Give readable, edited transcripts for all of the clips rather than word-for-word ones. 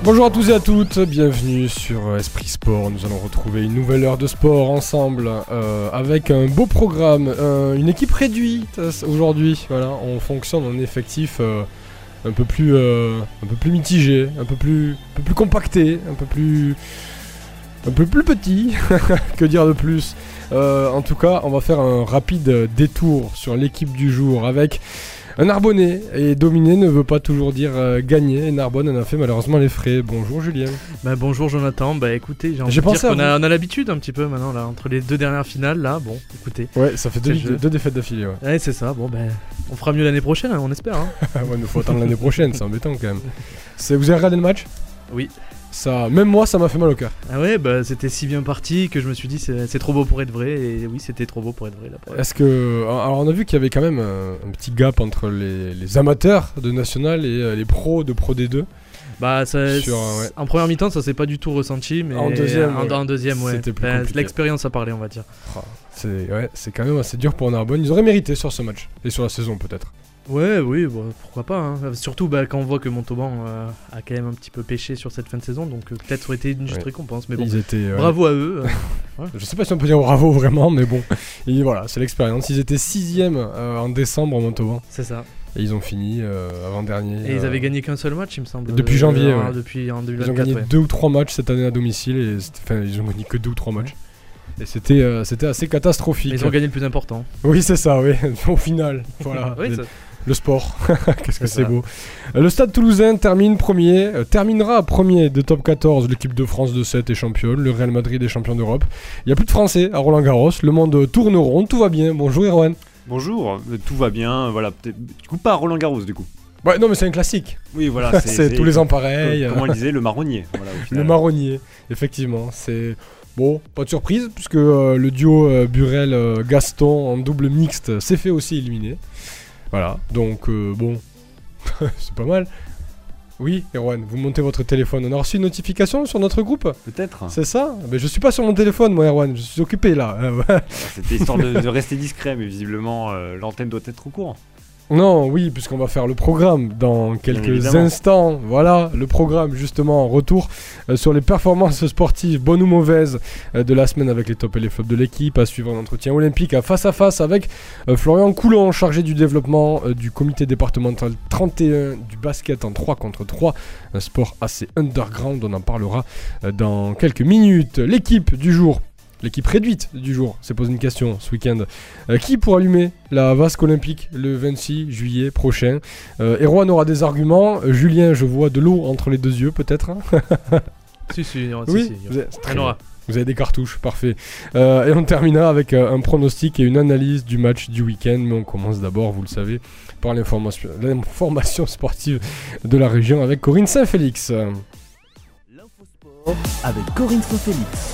Bonjour à tous et à toutes, bienvenue sur Esprit Sport. Nous allons retrouver une nouvelle heure de sport ensemble avec un beau programme, une équipe réduite aujourd'hui. Voilà, on fonctionne en effectif un peu plus mitigé, un peu plus compacté, un peu plus petit. Que dire de plus. En tout cas, on va faire un rapide détour sur l'équipe du jour avec un Narbonnais, et dominer ne veut pas toujours dire gagner, et Narbonne en a fait malheureusement les frais. Bonjour Julien. Bonjour Jonathan, écoutez, j'ai pensé qu'on a l'habitude un petit peu maintenant là, entre les deux dernières finales là, bon écoutez. Ouais, ça fait deux défaites d'affilée, ouais. Ouais, c'est ça, on fera mieux l'année prochaine, on espère. Hein. Ouais, mais faut attendre l'année prochaine, c'est embêtant quand même. Vous avez regardé le match ? Oui. Ça, même moi, ça m'a fait mal au cœur. Ah ouais, c'était si bien parti que je me suis dit c'est trop beau pour être vrai, et oui, c'était trop beau pour être vrai là. Est-ce que, alors on a vu qu'il y avait quand même un petit gap entre les amateurs de National et les pros de Pro D2. En première mi-temps, ça s'est pas du tout ressenti, mais en deuxième, ouais. C'était plus compliqué. L'expérience a parlé, on va dire. C'est quand même assez dur pour Narbonne. Ils auraient mérité sur ce match et sur la saison peut-être. Ouais, oui, pourquoi pas. Hein. Surtout quand on voit que Montauban a quand même un petit peu pêché sur cette fin de saison, donc peut-être ça aurait été une juste récompense. Mais bon, bravo à eux. Ouais. Je sais pas si on peut dire bravo vraiment, mais bon. Et voilà, c'est l'expérience. Ils étaient 6ème en décembre en Montauban. C'est ça. Et ils ont fini avant-dernier. Et ils avaient gagné qu'un seul match, il me semble. Depuis janvier, depuis en 2024. Ils ont gagné 2 ou 3 matchs cette année à domicile, et ils ont gagné que 2 ou 3 matchs. Et c'était assez catastrophique. Mais ils ont gagné le plus important. Oui, c'est ça, oui. Au final, voilà. Oui, le sport, qu'est-ce que c'est beau. Le Stade Toulousain terminera premier de top 14. L'équipe de France de 7 est championne, le Real Madrid est champion d'Europe. Il n'y a plus de Français à Roland-Garros, le monde tourne rond, tout va bien. Bonjour Erwan. Bonjour, tout va bien, voilà, peut-être, du coup pas à Roland-Garros du coup. Ouais, non mais c'est un classique. Oui, voilà, c'est tous les ans pareil. Comment on disait, le marronnier. Voilà, le marronnier, effectivement, c'est... Bon, pas de surprise, puisque le duo Burel-Gaston en double mixte s'est fait aussi éliminer. Voilà, donc bon, c'est pas mal. Oui, Erwan, vous montez votre téléphone. On a reçu une notification sur notre groupe ? Peut-être. C'est ça ? Mais je suis pas sur mon téléphone, moi, Erwan. Je suis occupé, là. C'était histoire de rester discret, mais visiblement, l'antenne doit être au courant. Non, oui, puisqu'on va faire le programme dans quelques instants. Voilà, le programme, justement, en retour sur les performances sportives, bonnes ou mauvaises, de la semaine avec les tops et les flops de l'équipe, à suivre un entretien olympique à face avec Florian Coulon, chargé du développement du comité départemental 31 du basket en 3 contre 3, un sport assez underground, on en parlera dans quelques minutes. L'équipe du jour. L'équipe réduite du jour s'est posé une question ce week-end. Qui pour allumer la vasque olympique le 26 juillet prochain ? Erwan aura des arguments. Julien, je vois de l'eau entre les deux yeux, peut-être. Si. Oui, vous avez des cartouches, parfait. Et on terminera avec un pronostic et une analyse du match du week-end. Mais on commence d'abord, vous le savez, par l'information sportive de la région avec Corinne Saint-Félix. L'infosport avec Corinne Saint-Félix.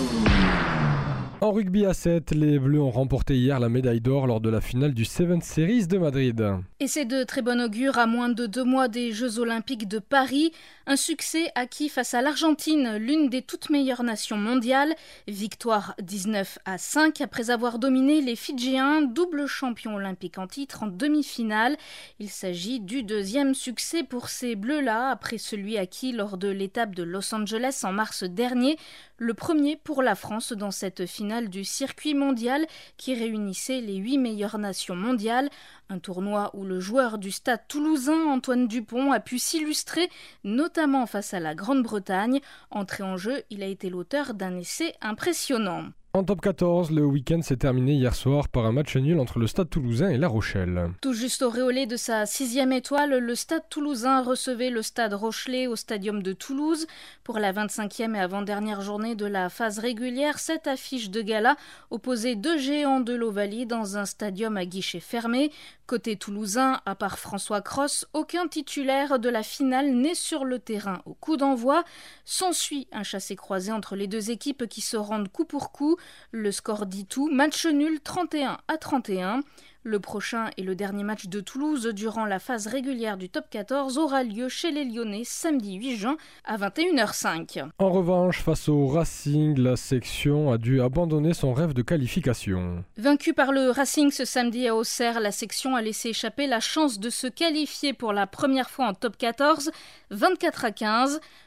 En rugby à 7, les Bleus ont remporté hier la médaille d'or lors de la finale du Seven Series de Madrid. Et c'est de très bon augure à moins de 2 mois des Jeux Olympiques de Paris. Un succès acquis face à l'Argentine, l'une des toutes meilleures nations mondiales. Victoire 19-5 après avoir dominé les Fidjiens, double champion olympique en titre en demi-finale. Il s'agit du deuxième succès pour ces Bleus-là après celui acquis lors de l'étape de Los Angeles en mars dernier. Le premier pour la France dans cette finale du circuit mondial qui réunissait les 8 meilleures nations mondiales. Un tournoi où le joueur du Stade toulousain, Antoine Dupont, a pu s'illustrer, notamment face à la Grande-Bretagne. Entré en jeu, il a été l'auteur d'un essai impressionnant. En top 14, le week-end s'est terminé hier soir par un match nul entre le Stade Toulousain et La Rochelle. Tout juste auréolé de sa 6e étoile, le Stade Toulousain recevait le Stade Rochelais au Stadium de Toulouse. Pour la 25e et avant-dernière journée de la phase régulière, cette affiche de gala opposait 2 géants de l'Ovalie dans un stadium à guichet fermé. Côté toulousain, à part François Cros, aucun titulaire de la finale n'est sur le terrain au coup d'envoi. S'ensuit un chassé-croisé entre les deux équipes qui se rendent coup pour coup. Le score dit tout, match nul 31-31. Le prochain et le dernier match de Toulouse durant la phase régulière du top 14 aura lieu chez les Lyonnais samedi 8 juin à 21h05. En revanche, face au Racing, la section a dû abandonner son rêve de qualification. Vaincue par le Racing ce samedi à Auxerre, la section a laissé échapper la chance de se qualifier pour la première fois en top 14, 24-15.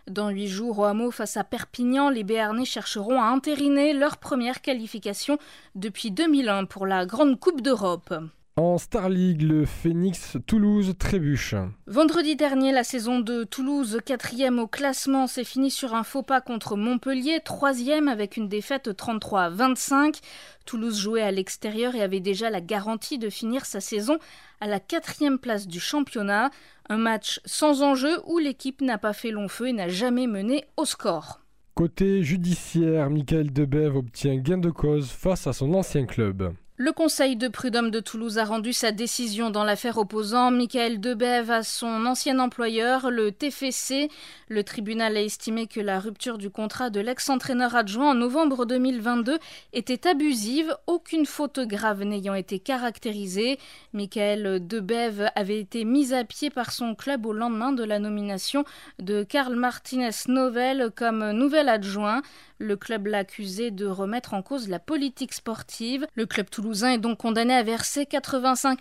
Dans 8 jours au Hameau face à Perpignan, les Béarnais chercheront à entériner leur première qualification depuis 2001 pour la Grande Coupe d'Europe. En Star League, le Phoenix Toulouse trébuche. Vendredi dernier, la saison de Toulouse, 4e au classement, s'est finie sur un faux pas contre Montpellier, 3e avec une défaite 33-25. Toulouse jouait à l'extérieur et avait déjà la garantie de finir sa saison à la 4e place du championnat. Un match sans enjeu où l'équipe n'a pas fait long feu et n'a jamais mené au score. Côté judiciaire, Michael Debève obtient gain de cause face à son ancien club. Le conseil de prud'homme de Toulouse a rendu sa décision dans l'affaire opposant Michael Debève à son ancien employeur, le TFC. Le tribunal a estimé que la rupture du contrat de l'ex-entraîneur adjoint en novembre 2022 était abusive, aucune faute grave n'ayant été caractérisée. Michael Debève avait été mis à pied par son club au lendemain de la nomination de Karl Martinez Novel comme nouvel adjoint. Le club l'a accusé de remettre en cause la politique sportive. Le club toulousain est donc condamné à verser 85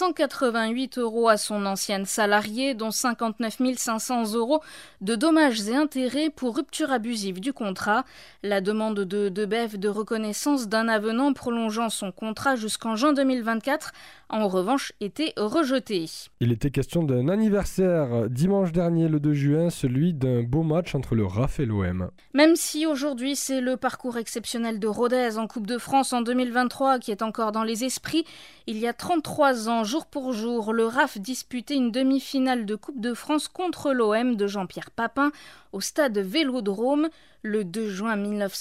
688 € à son ancienne salariée, dont 59 500 € de dommages et intérêts pour rupture abusive du contrat. La demande de Debève de reconnaissance d'un avenant prolongeant son contrat jusqu'en juin 2024 a en revanche été rejetée. Il était question d'un anniversaire dimanche dernier, le 2 juin, celui d'un beau match entre le RAF et l'OM. Même si aujourd'hui c'est le parcours exceptionnel de Rodez en Coupe de France en 2023 qui est encore dans les esprits, il y a 33 ans, jour pour jour, le RAF disputait une demi-finale de Coupe de France contre l'OM de Jean-Pierre Papin au stade Vélodrome. Le 2 juin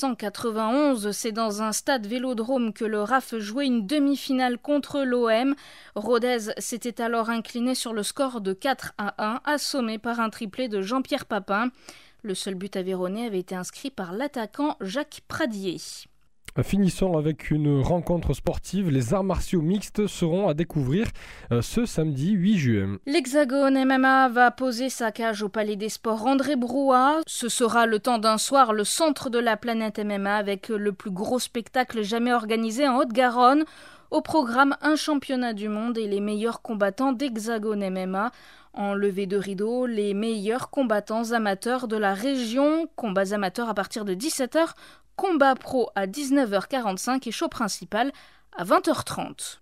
1991, c'est dans un stade Vélodrome que le RAF jouait une demi-finale contre l'OM. Rodez s'était alors incliné sur le score de 4-1, assommé par un triplé de Jean-Pierre Papin. Le seul but aveyronais avait été inscrit par l'attaquant Jacques Pradier. Finissons avec une rencontre sportive. Les arts martiaux mixtes seront à découvrir ce samedi 8 juin. L'Hexagone MMA va poser sa cage au Palais des Sports André Brouat. Ce sera le temps d'un soir le centre de la planète MMA avec le plus gros spectacle jamais organisé en Haute-Garonne. Au programme, un championnat du monde et les meilleurs combattants d'Hexagone MMA. En levée de rideau, les meilleurs combattants amateurs de la région. Combats amateurs à partir de 17h. Combat pro à 19h45 et show principal à 20h30.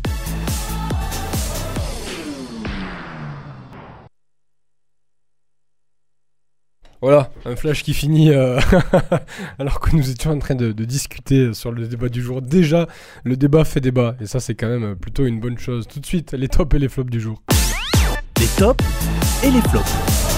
Voilà, un flash qui finit alors que nous étions en train de discuter sur le débat du jour. Déjà, le débat fait débat et ça c'est quand même plutôt une bonne chose. Tout de suite, les tops et les flops du jour. Les tops et les flops.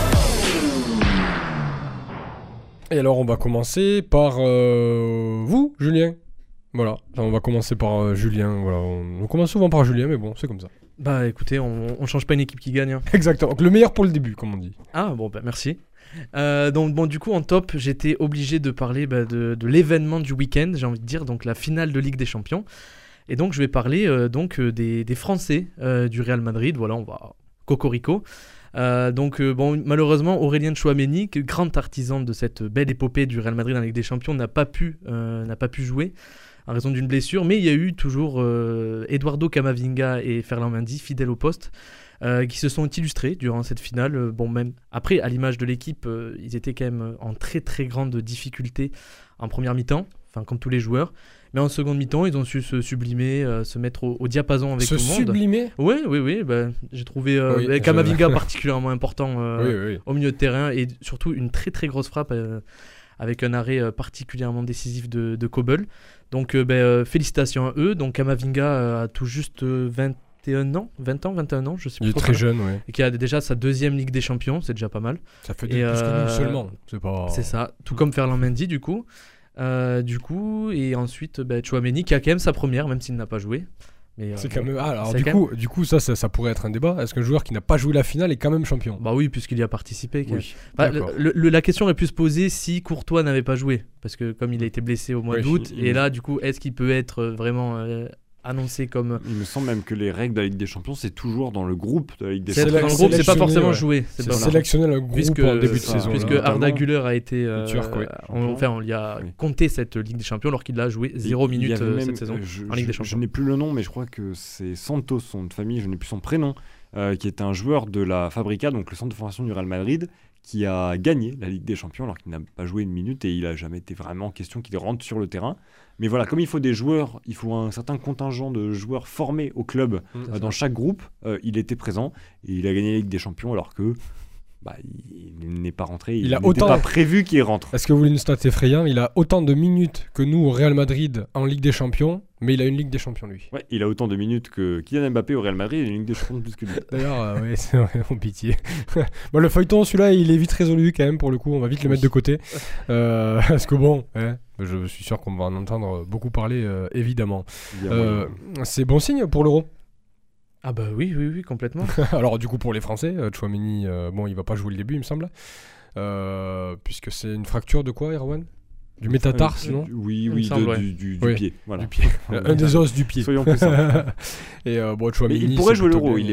Et alors on va commencer par vous, Julien. Voilà, on va commencer par Julien. Voilà, on commence souvent par Julien, mais bon, c'est comme ça. Bah écoutez, on change pas une équipe qui gagne. Hein. Exactement, donc le meilleur pour le début, comme on dit. Ah bon, bah merci. Donc bon, du coup en top, j'étais obligé de parler de l'événement du week-end, j'ai envie de dire, donc la finale de Ligue des Champions. Et donc je vais parler des Français du Real Madrid. Voilà, on va cocorico. Malheureusement Aurélien Tchouaméni, grand artisan de cette belle épopée du Real Madrid en Ligue des Champions, n'a pas pu jouer en raison d'une blessure, mais il y a eu toujours Eduardo Camavinga et Ferland Mendy fidèles au poste qui se sont illustrés durant cette finale. Même après, à l'image de l'équipe, ils étaient quand même en très très grande difficulté en première mi-temps, enfin comme tous les joueurs. Mais en seconde mi-temps, ils ont su se sublimer, se mettre au diapason avec tout le monde. Se sublimer ? Oui. J'ai trouvé Camavinga particulièrement important au milieu de terrain et surtout une très très grosse frappe avec un arrêt particulièrement décisif de Kobel. Donc félicitations à eux. Donc Camavinga a tout juste 21 ans, je sais plus. Il est très jeune, oui. Et qui a déjà sa deuxième Ligue des Champions, c'est déjà pas mal. Ça fait plus que nous seulement. C'est ça, tout comme Ferland Mendy du coup. Et ensuite Tchouaméni qui a quand même sa première, même s'il n'a pas joué. Mais, c'est quand même... alors du coup ça pourrait être un débat. Est-ce qu'un joueur qui n'a pas joué la finale est quand même champion ? Bah oui, puisqu'il y a participé. Oui. La question aurait pu se poser si Courtois n'avait pas joué, parce que comme il a été blessé au mois d'août, et là du coup est-ce qu'il peut être vraiment annoncé comme... Il me semble même que les règles de la Ligue des Champions, c'est toujours dans le groupe de la Ligue des Champions. Dans le groupe, c'est pas forcément joué. C'est sélectionner le groupe en début de saison. Puisque Arda Güler a été... on lui a compté cette Ligue des Champions alors qu'il a joué 0 minutes cette saison en Ligue des Champions. Je n'ai plus le nom, mais je crois que c'est Santos, son de famille, je n'ai plus son prénom. qui est un joueur de la Fabrica, donc le centre de formation du Real Madrid, qui a gagné la Ligue des Champions alors qu'il n'a pas joué une minute et il n'a jamais été vraiment question qu'il rentre sur le terrain. Mais voilà, comme il faut des joueurs, il faut un certain contingent de joueurs formés au club dans chaque groupe, il était présent et il a gagné la Ligue des Champions alors que il n'est pas rentré, il n'était pas prévu qu'il rentre. Est-ce que vous voulez une stat effrayante ? Il a autant de minutes que nous au Real Madrid en Ligue des Champions, mais il a une Ligue des Champions lui. Ouais, il a autant de minutes que Kylian Mbappé au Real Madrid et une Ligue des Champions plus que lui. D'ailleurs, ouais, c'est vraiment pitié. Bon, le feuilleton, celui-là, il est vite résolu quand même pour le coup, on va vite le mettre de côté. Parce que bon, je suis sûr qu'on va en entendre beaucoup parler, évidemment. C'est bon signe pour l'Euro ? Ah bah oui, complètement. Alors du coup pour les Français, Tchouaméni, il va pas jouer le début il me semble, puisque c'est une fracture de quoi, Erwan ? Du métatarse, non ? Oui, du pied. Voilà. Du pied. Un des os du pied. Soyons plus simples. Et Tchouaméni, il pourrait jouer l'Euro. Il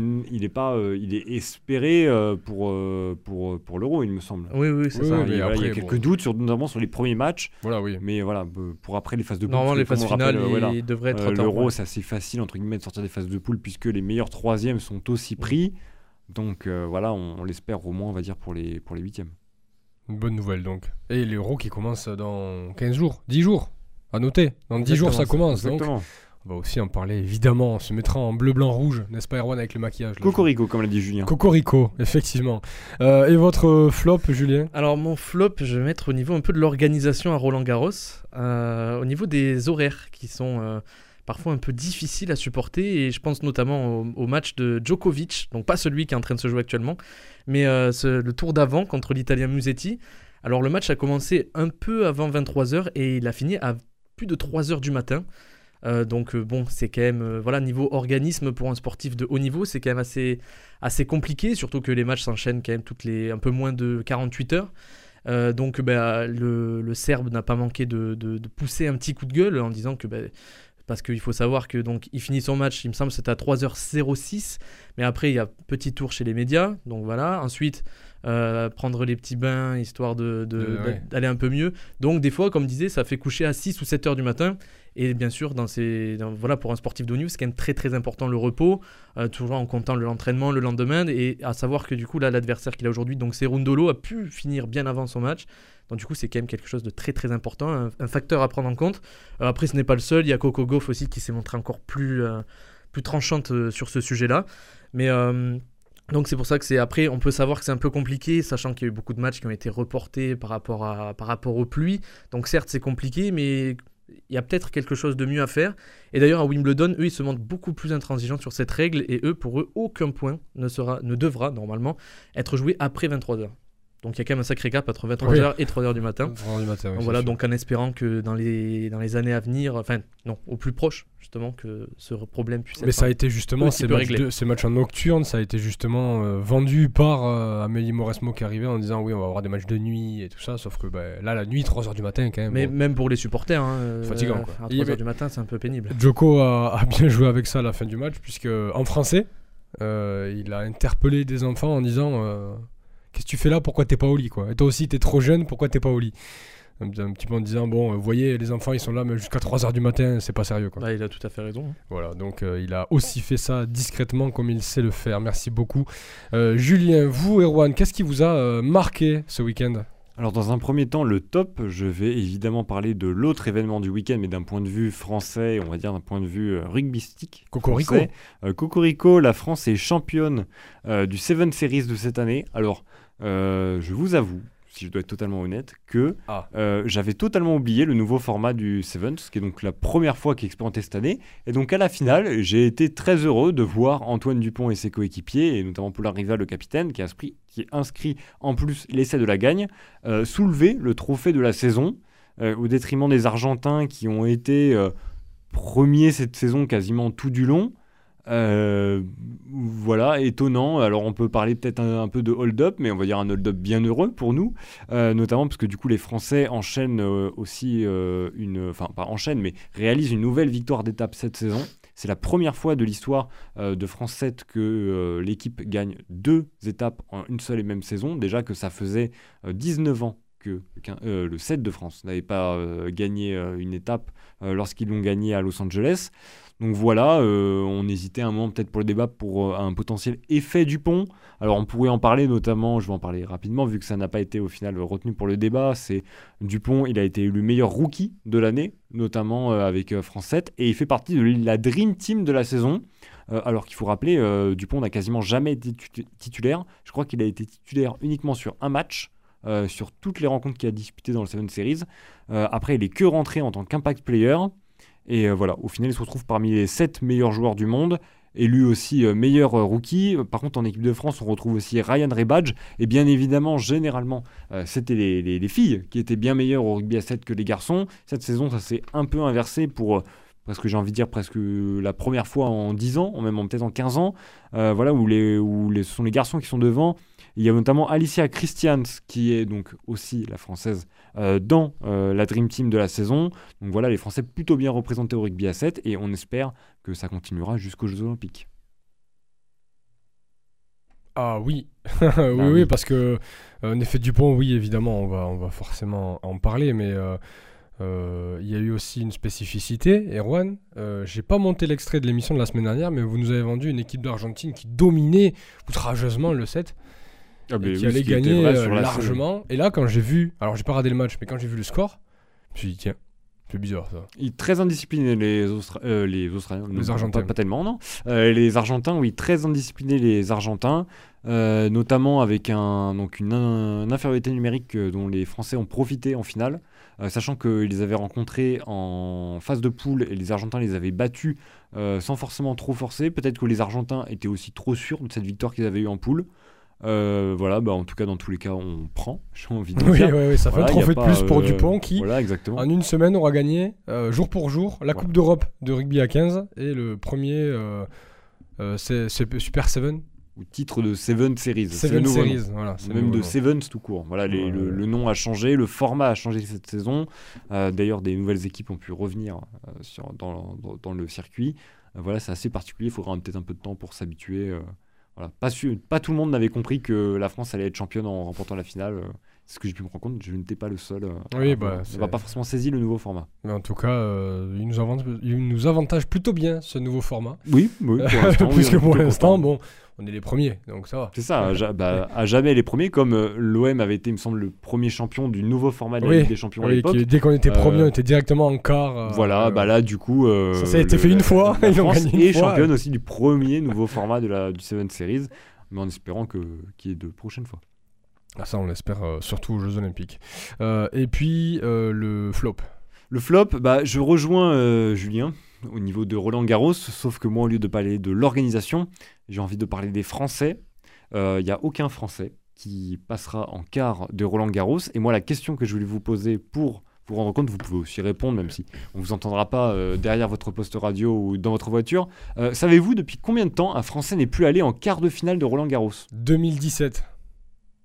est espéré pour l'Euro, il me semble. Oui, c'est ça. Il y a quelques doutes, notamment sur les premiers matchs. Voilà, oui. Mais voilà, pour après les phases de poule. Normalement, les phases finales, il devrait être l'Euro, c'est assez facile entre guillemets de sortir des phases de poule puisque les meilleurs troisièmes sont aussi pris. Donc voilà, on l'espère au moins, on va dire pour les huitièmes. Une bonne nouvelle donc. Et l'Euro qui commence dans 15 jours, 10 jours, à noter. Dans 10 jours ça commence. Exactement. Donc on va aussi en parler évidemment, on se mettra en bleu, blanc, rouge, n'est-ce pas Erwan, avec le maquillage là, Cocorico comme l'a dit Julien. Cocorico, effectivement. Et votre flop, Julien ? Alors mon flop, je vais mettre au niveau un peu de l'organisation à Roland-Garros, au niveau des horaires qui sont... parfois un peu difficile à supporter, et je pense notamment au match de Djokovic, donc pas celui qui est en train de se jouer actuellement, mais le tour d'avant contre l'Italien Musetti. Alors le match a commencé un peu avant 23h et il a fini à plus de 3h du matin. Donc c'est quand même, niveau organisme pour un sportif de haut niveau, c'est quand même assez compliqué, surtout que les matchs s'enchaînent quand même un peu moins de 48 heures. Donc le Serbe n'a pas manqué de pousser un petit coup de gueule en disant que... parce qu'il faut savoir que donc il finit son match, il me semble que c'était à 3h06, mais après il y a petit tour chez les médias, donc voilà, ensuite prendre les petits bains histoire d'aller un peu mieux, donc des fois comme disait ça fait coucher à 6 ou 7 heures du matin, et bien sûr pour un sportif de haut niveau c'est quand même très très important le repos, toujours en comptant l'entraînement le lendemain, et à savoir que du coup là l'adversaire qu'il a aujourd'hui, donc c'est Cerundolo, a pu finir bien avant son match. Donc du coup c'est quand même quelque chose de très très important, un facteur à prendre en compte. Après ce n'est pas le seul, il y a Coco Gauff aussi qui s'est montrée encore plus tranchante sur ce sujet-là. Mais donc c'est pour ça que après on peut savoir que c'est un peu compliqué, sachant qu'il y a eu beaucoup de matchs qui ont été reportés par rapport aux pluies. Donc certes c'est compliqué, mais il y a peut-être quelque chose de mieux à faire. Et d'ailleurs à Wimbledon, eux ils se montrent beaucoup plus intransigeants sur cette règle, et pour eux aucun point ne devra normalement être joué après 23h. Donc il y a quand même un sacré gap entre 23h et 3h du matin. Donc voilà, donc en espérant que dans les années à venir, au plus proche justement, que ce problème puisse être... Mais ça a été justement, ces matchs en nocturne, ça a été justement vendu par Amélie Mauresmo qui arrivait en disant oui on va avoir des matchs de nuit et tout ça, sauf que là la nuit 3h du matin quand même. Mais même pour les supporters, fatigant quoi. À 3h du matin c'est un peu pénible. Djoko a bien joué avec ça à la fin du match, puisque en français il a interpellé des enfants en disant... Qu'est-ce que tu fais là ? Pourquoi t'es pas au lit quoi ? Et toi aussi t'es trop jeune, pourquoi t'es pas au lit ? Un petit peu en disant vous voyez les enfants ils sont là mais jusqu'à 3h du matin, c'est pas sérieux quoi. Il a tout à fait raison. Voilà, donc il a aussi fait ça discrètement comme il sait le faire. Merci beaucoup. Julien, vous Erwan, qu'est-ce qui vous a marqué ce week-end ? Alors dans un premier temps, le top, je vais évidemment parler de l'autre événement du week-end, mais d'un point de vue français, on va dire d'un point de vue rugbystique. Cocorico. Cocorico, la France est championne du Seven Series de cette année. Alors, je vous avoue, si je dois être totalement honnête, que j'avais totalement oublié le nouveau format du Seven, ce qui est donc la première fois qu'il est expérimenté cette année. Et donc à la finale, j'ai été très heureux de voir Antoine Dupont et ses coéquipiers, et notamment Paul Riva, le capitaine, qui est inscrit en plus l'essai de la gagne, soulever le trophée de la saison, au détriment des Argentins qui ont été premiers cette saison quasiment tout du long. Voilà, étonnant. Alors on peut parler peut-être un peu de hold-up, mais on va dire un hold-up bien heureux pour nous, notamment parce que du coup les Français enchaînent aussi mais réalisent une nouvelle victoire d'étape cette saison. C'est la première fois de l'histoire de France 7 que l'équipe gagne 2 étapes en une seule et même saison. Déjà que ça faisait 19 ans que le 7 de France n'avait pas gagné une étape lorsqu'ils l'ont gagné à Los Angeles. Donc voilà, on hésitait un moment peut-être pour le débat pour un potentiel effet Dupont. Alors on pourrait en parler notamment, je vais en parler rapidement vu que ça n'a pas été au final retenu pour le débat. C'est Dupont, il a été élu meilleur rookie de l'année, notamment avec France 7, et il fait partie de la Dream Team de la saison. Alors qu'il faut rappeler, Dupont n'a quasiment jamais été titulaire. Je crois qu'il a été titulaire uniquement sur un match, sur toutes les rencontres qu'il a disputées dans le Seven Series. Après, il est que rentré en tant qu'impact player. Et voilà, au final, il se retrouve parmi les 7 meilleurs joueurs du monde, élu aussi meilleur rookie. Par contre, en équipe de France, on retrouve aussi Ryan Rebadge. Et bien évidemment, généralement, c'était les filles qui étaient bien meilleures au rugby à 7 que les garçons. Cette saison, ça s'est un peu inversé pour... presque j'ai envie de dire presque la première fois en 10 ans, même peut-être en 15 ans, voilà, où ce sont les garçons qui sont devant. Il y a notamment Alicia Christians, qui est donc aussi la française dans la Dream Team de la saison. Donc voilà, les Français plutôt bien représentés au rugby à 7, et on espère que ça continuera jusqu'aux Jeux Olympiques. Ah oui, oui, parce que en effet Dupont, oui, évidemment, on va forcément en parler, mais... il y a eu aussi une spécificité, Erwan. J'ai pas monté l'extrait de l'émission de la semaine dernière, mais vous nous avez vendu une équipe d'Argentine qui dominait outrageusement le 7 et qui allait gagner largement. Et là, quand j'ai vu, alors j'ai pas regardé le match, mais quand j'ai vu le score, je me suis dit tiens, c'est bizarre ça. Très indisciplinés les Australiens, les Argentins. Pas tellement, non. Les Argentins, oui, très indisciplinés les Argentins. Notamment avec une infériorité numérique dont les Français ont profité en finale, sachant qu'ils les avaient rencontrés en phase de poule et les Argentins les avaient battus sans forcément trop forcer. Peut-être que les Argentins étaient aussi trop sûrs de cette victoire qu'ils avaient eue en poule. Voilà, en tout cas, dans tous les cas, on prend, j'ai envie de dire. Oui, ça fait un trophée de plus pour Dupont qui, voilà, exactement. En une semaine, aura gagné jour pour jour la Coupe d'Europe de rugby à 15 et le premier c'est Super 7. Ou titre de Seven Series. Seven Series, voilà. Même de Sevens tout court. Voilà, le nom a changé, le format a changé cette saison. D'ailleurs, des nouvelles équipes ont pu revenir dans le circuit. Voilà, c'est assez particulier, il faudra peut-être un peu de temps pour s'habituer. Voilà. Pas tout le monde n'avait compris que la France allait être championne en remportant la finale. C'est ce que j'ai pu me rendre compte, je n'étais pas le seul. Oui, on va pas forcément saisir le nouveau format. Mais en tout cas, il nous avantage plutôt bien ce nouveau format. Oui, pour l'instant. Puisque pour l'instant, on est les premiers, donc ça va. C'est ça, à jamais les premiers, comme l'OM avait été, il me semble, le premier champion du nouveau format de la Ligue des Champions à l'époque. Dès qu'on était premier, on était directement en quart. Voilà, là, du coup... ça a été fait une fois, ils ont gagné une fois. Et championne aussi du premier nouveau format du Seven Series, mais en espérant qu'il y ait de prochaines fois. Ah, ça, on l'espère, surtout aux Jeux Olympiques. Et puis, le flop. Le flop, je rejoins Julien au niveau de Roland-Garros, sauf que moi, au lieu de parler de l'organisation, j'ai envie de parler des Français. Il n'y a aucun Français qui passera en quart de Roland-Garros. Et moi, la question que je voulais vous poser pour vous rendre compte, vous pouvez aussi répondre, même si on ne vous entendra pas derrière votre poste radio ou dans votre voiture. Savez-vous depuis combien de temps un Français n'est plus allé en quart de finale de Roland-Garros ? 2017. Julien ?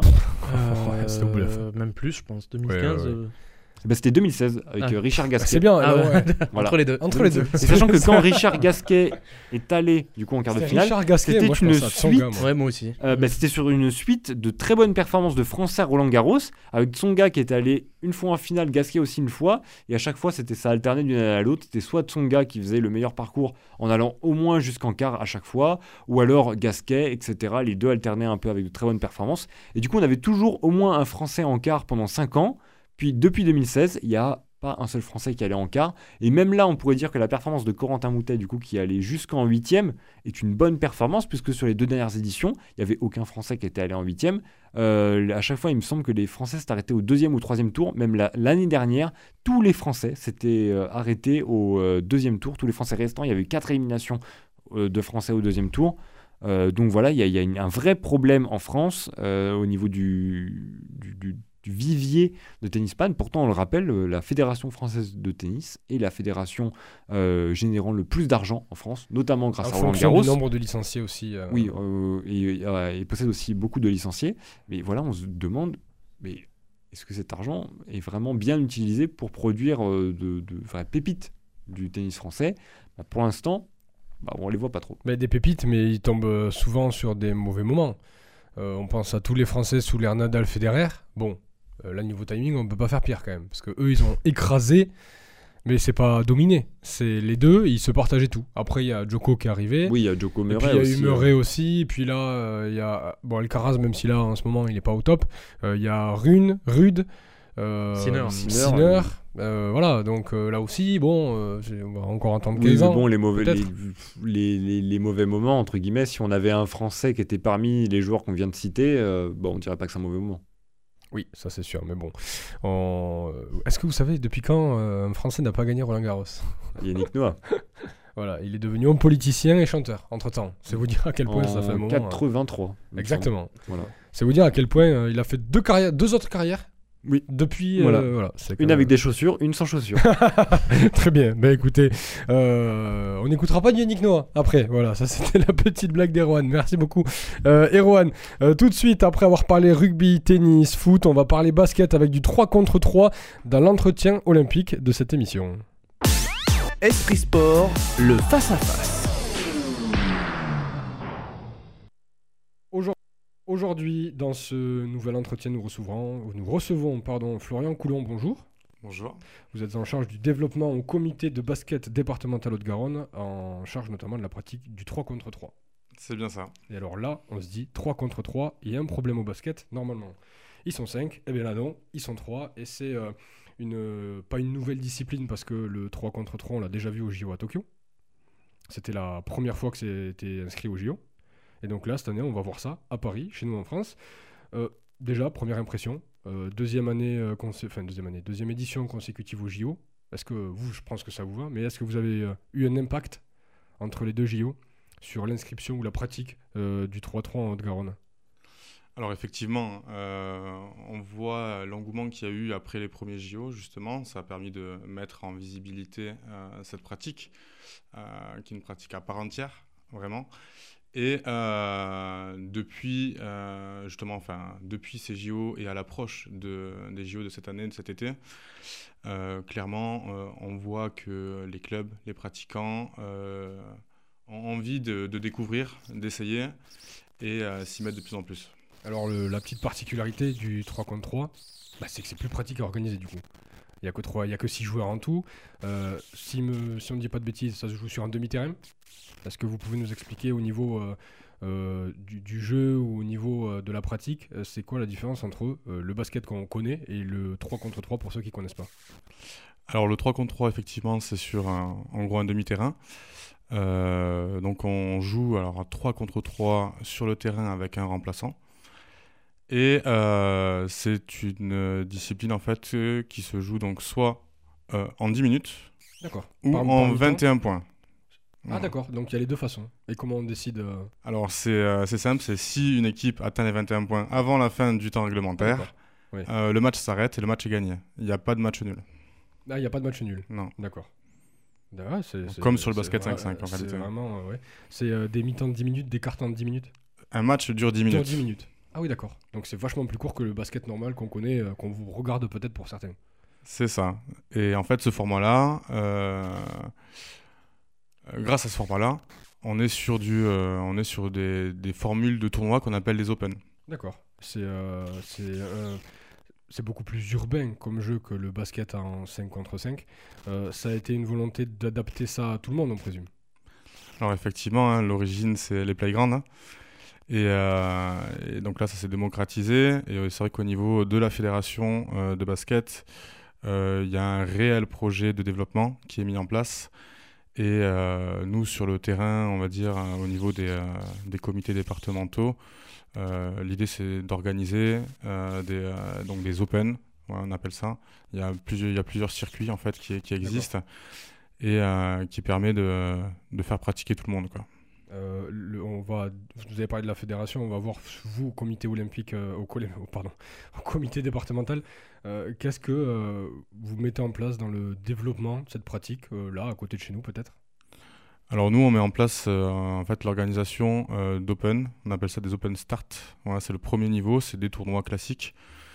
C'était au bluff. Même plus, je pense. 2015. Ouais. C'était 2016 avec Richard Gasquet. C'est bien. Voilà. Entre les deux. Et sachant que quand Richard Gasquet est allé du coup en quart de finale, c'était une suite. Ouais, moi aussi. C'était sur une suite de très bonnes performances de Français à Roland-Garros, avec Tsonga qui était allé une fois en finale, Gasquet aussi une fois, et à chaque fois ça alternait d'une année à l'autre. C'était soit Tsonga qui faisait le meilleur parcours en allant au moins jusqu'en quart à chaque fois, ou alors Gasquet, etc. Les deux alternaient un peu avec de très bonnes performances. Et du coup, on avait toujours au moins un Français en quart pendant 5 ans. Puis depuis 2016, il n'y a pas un seul Français qui allait en quart. Et même là, on pourrait dire que la performance de Corentin Moutet, du coup, qui allait jusqu'en 8e, est une bonne performance, puisque sur les 2 dernières éditions, il n'y avait aucun Français qui était allé en 8e. À chaque fois, il me semble que les Français s'étaient arrêtés au 2e ou 3e tour. Même l'année dernière, tous les Français s'étaient arrêtés au 2e tour. Tous les Français restants, il y avait eu 4 éliminations de Français au 2e tour. Donc voilà, il y a un vrai problème en France au niveau du vivier de tennisman. Pourtant, on le rappelle, la Fédération française de tennis est la fédération générant le plus d'argent en France, notamment grâce à Roland-Garros. En fonction du nombre de licenciés aussi. Oui, il possède aussi beaucoup de licenciés. Mais voilà, on se demande, mais est-ce que cet argent est vraiment bien utilisé pour produire de vraies pépites du tennis français ? Pour l'instant, on les voit pas trop. Des pépites, mais ils tombent souvent sur des mauvais moments. On pense à tous les Français sous l'ère Nadal Federer. Bon, là, niveau timing, on peut pas faire pire quand même. Parce que eux, ils ont écrasé, mais c'est pas dominé. C'est les deux, ils se partageaient tout. Après, il y a Djoko qui est arrivé. Oui, il y a Djoko Murray aussi. Et puis, il y a eu Murray aussi. Et puis là, il y a Alcaraz, même si là, en ce moment, il est pas au top. Il y a Rude. Sinner. Voilà, donc là aussi, on va encore entendre 15 ans. Bon, les mauvais moments, entre guillemets, si on avait un Français qui était parmi les joueurs qu'on vient de citer, on dirait pas que c'est un mauvais moment. Oui, ça c'est sûr, mais bon. Est-ce que vous savez depuis quand un Français n'a pas gagné Roland-Garros ? Yannick Noah. Voilà, il est devenu homme politicien et chanteur, entre-temps. C'est vous dire à quel point ça fait un moment. 83. Exactement. Voilà. C'est vous dire à quel point il a fait deux autres carrières. Oui. Depuis, voilà. Une avec des chaussures, une sans chaussures. Très bien. Écoutez, on n'écoutera pas de Yannick Noah après. Voilà, ça c'était la petite blague d'Erwan. Merci beaucoup, Erwan. Tout de suite, après avoir parlé rugby, tennis, foot, on va parler basket avec du 3 contre 3 dans l'entretien olympique de cette émission. Esprit Sport, le face-à-face. Aujourd'hui, dans ce nouvel entretien, nous recevons Florian Coulon. Bonjour. Bonjour. Vous êtes en charge du développement au comité de basket départemental Haute-Garonne, en charge notamment de la pratique du 3 contre 3. C'est bien ça. Et alors là, on se dit 3 contre 3, il y a un problème au basket, normalement. Ils sont 5, et bien là non, ils sont 3, et c'est pas une nouvelle discipline, parce que le 3 contre 3, on l'a déjà vu au JO à Tokyo. C'était la première fois que c'était inscrit au JO. Et donc là, cette année, on va voir ça à Paris, chez nous en France. Déjà, première impression, deuxième édition consécutive au JO. Est-ce que vous, je pense que ça vous va, mais est-ce que vous avez eu un impact entre les deux JO sur l'inscription ou la pratique du 3-3 en Haute-Garonne ? Alors effectivement, on voit l'engouement qu'il y a eu après les premiers JO, justement. Ça a permis de mettre en visibilité cette pratique, qui est une pratique à part entière, vraiment. Et depuis ces JO et à l'approche des JO de cette année, de cet été, clairement, on voit que les clubs, les pratiquants ont envie de découvrir, d'essayer et s'y mettre de plus en plus. Alors la petite particularité du 3 contre 3, c'est que c'est plus pratique à organiser du coup. Il n'y a que 6 joueurs en tout. Si on ne dit pas de bêtises, ça se joue sur un demi-terrain. Est-ce que vous pouvez nous expliquer au niveau du jeu ou au niveau de la pratique, c'est quoi la différence entre le basket qu'on connaît et le 3 contre 3 pour ceux qui ne connaissent pas ? Alors le 3 contre 3, effectivement, c'est sur en gros un demi-terrain. Donc on joue un 3 contre 3 sur le terrain avec un remplaçant. Et c'est une discipline en fait qui se joue donc soit en 10 minutes ou en 21 points. Ah d'accord, donc il y a les deux façons. Et comment on décide Alors c'est simple, c'est si une équipe atteint les 21 points avant la fin du temps réglementaire, le match s'arrête et le match est gagné. Il n'y a pas de match nul. Ah, il n'y a pas de match nul. Non. D'accord. Comme sur le basket 5-5 en réalité. C'est vraiment, c'est des mi-temps de 10 minutes, des quarts-temps de 10 minutes. Un match dure 10 minutes. 10 minutes. Ah oui, d'accord. Donc c'est vachement plus court que le basket normal qu'on connaît, qu'on vous regarde peut-être pour certains. C'est ça. Et en fait, ce format-là, grâce à ce format-là, on est sur des formules de tournois qu'on appelle les Open. D'accord. C'est beaucoup plus urbain comme jeu que le basket en 5 contre 5. Ça a été une volonté d'adapter ça à tout le monde, on présume. Alors effectivement, l'origine, c'est les playgrounds. Et donc là, ça s'est démocratisé. Et c'est vrai qu'au niveau de la fédération de basket, il y a un réel projet de développement qui est mis en place. Et nous, sur le terrain, on va dire, au niveau des comités départementaux, l'idée, c'est d'organiser donc des Open, on appelle ça. Il y a plusieurs circuits en fait, qui existent et qui permet de faire pratiquer tout le monde, quoi. Vous avez parlé de la fédération, on va voir vous au comité olympique, au comité départemental. Qu'est-ce que vous mettez en place dans le développement de cette pratique, là, à côté de chez nous peut-être ? Alors nous, on met en place en fait, l'organisation d'Open, on appelle ça des Open Start. Voilà, c'est le premier niveau, c'est des tournois classiques.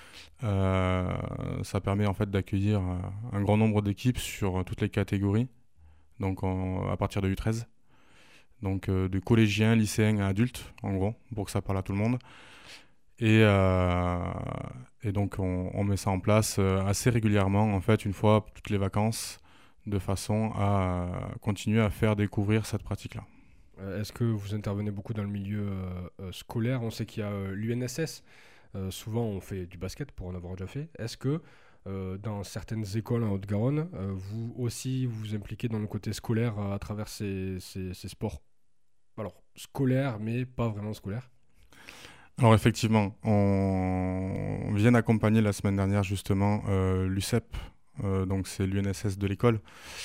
Ça permet en fait d'accueillir un grand nombre d'équipes sur toutes les catégories, donc à partir de U13. Donc de collégiens, lycéens à adultes, en gros, pour que ça parle à tout le monde. Et donc on met ça en place assez régulièrement, en fait, une fois toutes les vacances, de façon à continuer à faire découvrir cette pratique-là. Est-ce que vous intervenez beaucoup dans le milieu scolaire? On sait qu'il y a l'UNSS. Souvent, on fait du basket pour en avoir déjà fait. Est-ce que dans certaines écoles en Haute-Garonne, vous aussi vous impliquez dans le côté scolaire à travers ces sports? Alors, scolaires, mais pas vraiment scolaires. Alors effectivement, on vient d'accompagner la semaine dernière justement l'UCEP, donc c'est l'UNSS de l'école,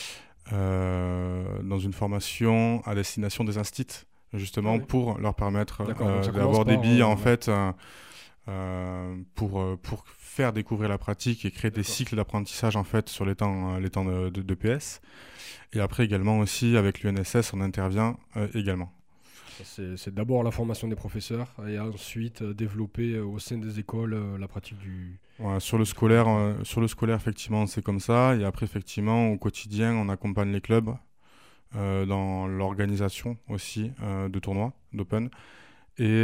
dans une formation à destination des instituts, justement pour leur permettre d'avoir des billes en fait pour faire découvrir la pratique et créer des cycles d'apprentissage en fait sur les temps de PS. Et après également aussi avec l'UNSS on intervient également. C'est d'abord la formation des professeurs et ensuite développer au sein des écoles la pratique du... Ouais, sur le scolaire, effectivement, c'est comme ça. Et après, effectivement, au quotidien, on accompagne les clubs dans l'organisation aussi de tournois, d'open. Et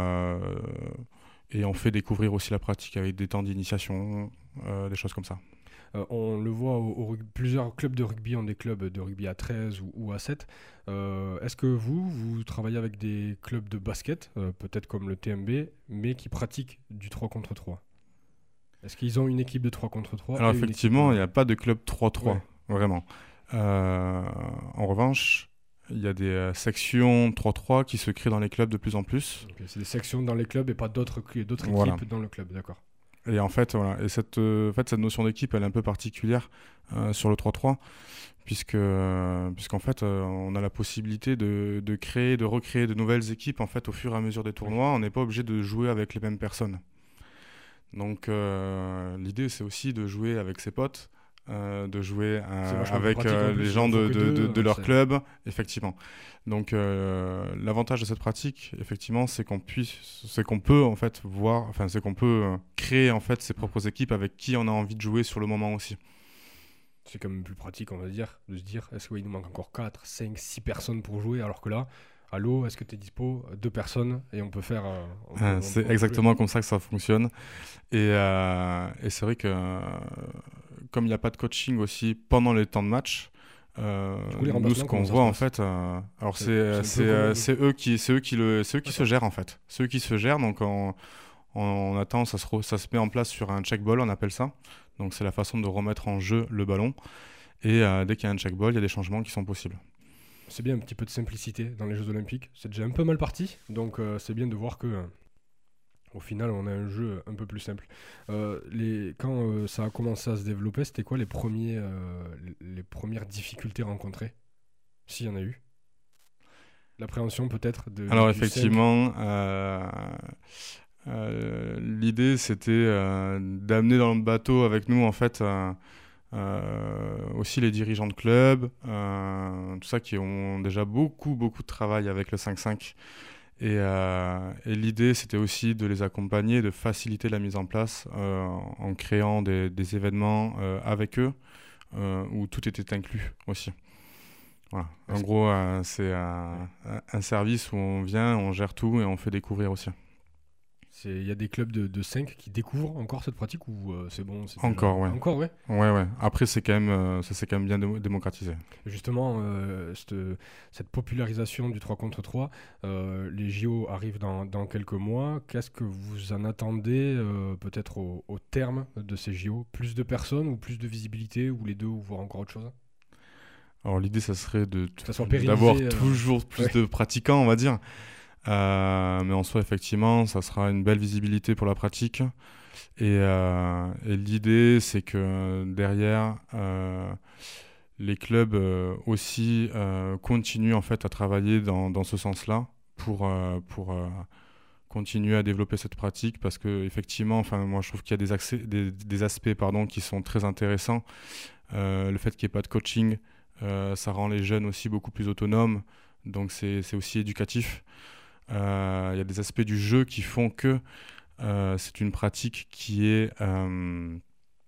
on fait découvrir aussi la pratique avec des temps d'initiation, des choses comme ça. On le voit, plusieurs clubs de rugby ont des clubs de rugby à 13 ou à 7. Est-ce que vous travaillez avec des clubs de basket, peut-être comme le TMB, mais qui pratiquent du 3 contre 3? Est-ce qu'ils ont une équipe de 3 contre 3? Alors effectivement, il n'y a pas de club 3-3, vraiment. En revanche, il y a des sections 3-3 qui se créent dans les clubs de plus en plus. Okay, c'est des sections dans les clubs et pas d'autres équipes dans le club, d'accord. Et en fait, voilà. Et cette notion d'équipe, elle est un peu particulière sur le 3-3, puisqu'en fait, on a la possibilité de créer, de recréer de nouvelles équipes en fait, au fur et à mesure des tournois. On n'est pas obligé de jouer avec les mêmes personnes. Donc, l'idée, c'est aussi de jouer avec ses potes, de jouer avec les gens de leur club, effectivement. Donc l'avantage de cette pratique, effectivement, c'est qu'on peut en fait créer en fait ses propres équipes avec qui on a envie de jouer sur le moment aussi. C'est quand même plus pratique, on va dire, de se dire, est-ce qu'il nous manque encore 4, 5, 6 personnes pour jouer, alors que là, allô, est-ce que tu es dispo? 2 personnes et on peut faire... c'est exactement comme ça que ça fonctionne. Et c'est vrai que comme il n'y a pas de coaching aussi pendant les temps de match, nous ce qu'on voit en fait, alors c'est eux qui se gèrent en fait. C'est eux qui se gèrent, donc on attend, ça se met en place sur un check ball, on appelle ça. Donc c'est la façon de remettre en jeu le ballon. Et dès qu'il y a un check ball, il y a des changements qui sont possibles. C'est bien un petit peu de simplicité dans les Jeux Olympiques. C'est déjà un peu mal parti, donc c'est bien de voir que au final on a un jeu un peu plus simple. Quand ça a commencé à se développer, c'était quoi les premières difficultés rencontrées? S'il y en a eu. L'appréhension peut-être de... Alors effectivement, l'idée c'était d'amener dans le bateau avec nous en fait... aussi les dirigeants de club, tout ça qui ont déjà beaucoup de travail avec le 5-5 et l'idée c'était aussi de les accompagner, de faciliter la mise en place en créant des événements avec eux où tout était inclus aussi. Voilà. En gros c'est un service où on vient, on gère tout et on fait découvrir aussi. Il y a des clubs de 5 qui découvrent encore cette pratique ou c'est bon? Encore, ouais. Encore, ouais. Ouais. Après, ça s'est quand même bien démocratisé. Justement, cette popularisation du 3 contre 3, les JO arrivent dans quelques mois. Qu'est-ce que vous en attendez peut-être au terme de ces JO? Plus de personnes ou plus de visibilité ou les deux ou voire encore autre chose? Alors l'idée, ça serait d'avoir toujours plus de pratiquants, on va dire. Mais en soi, effectivement, ça sera une belle visibilité pour la pratique. Et l'idée, c'est que derrière, les clubs aussi continuent en fait à travailler dans ce sens-là pour continuer à développer cette pratique, parce que effectivement, moi, je trouve qu'il y a des aspects qui sont très intéressants. Le fait qu'il n'y ait pas de coaching, ça rend les jeunes aussi beaucoup plus autonomes. Donc, c'est aussi éducatif. Il y a des aspects du jeu qui font que c'est une pratique qui est, on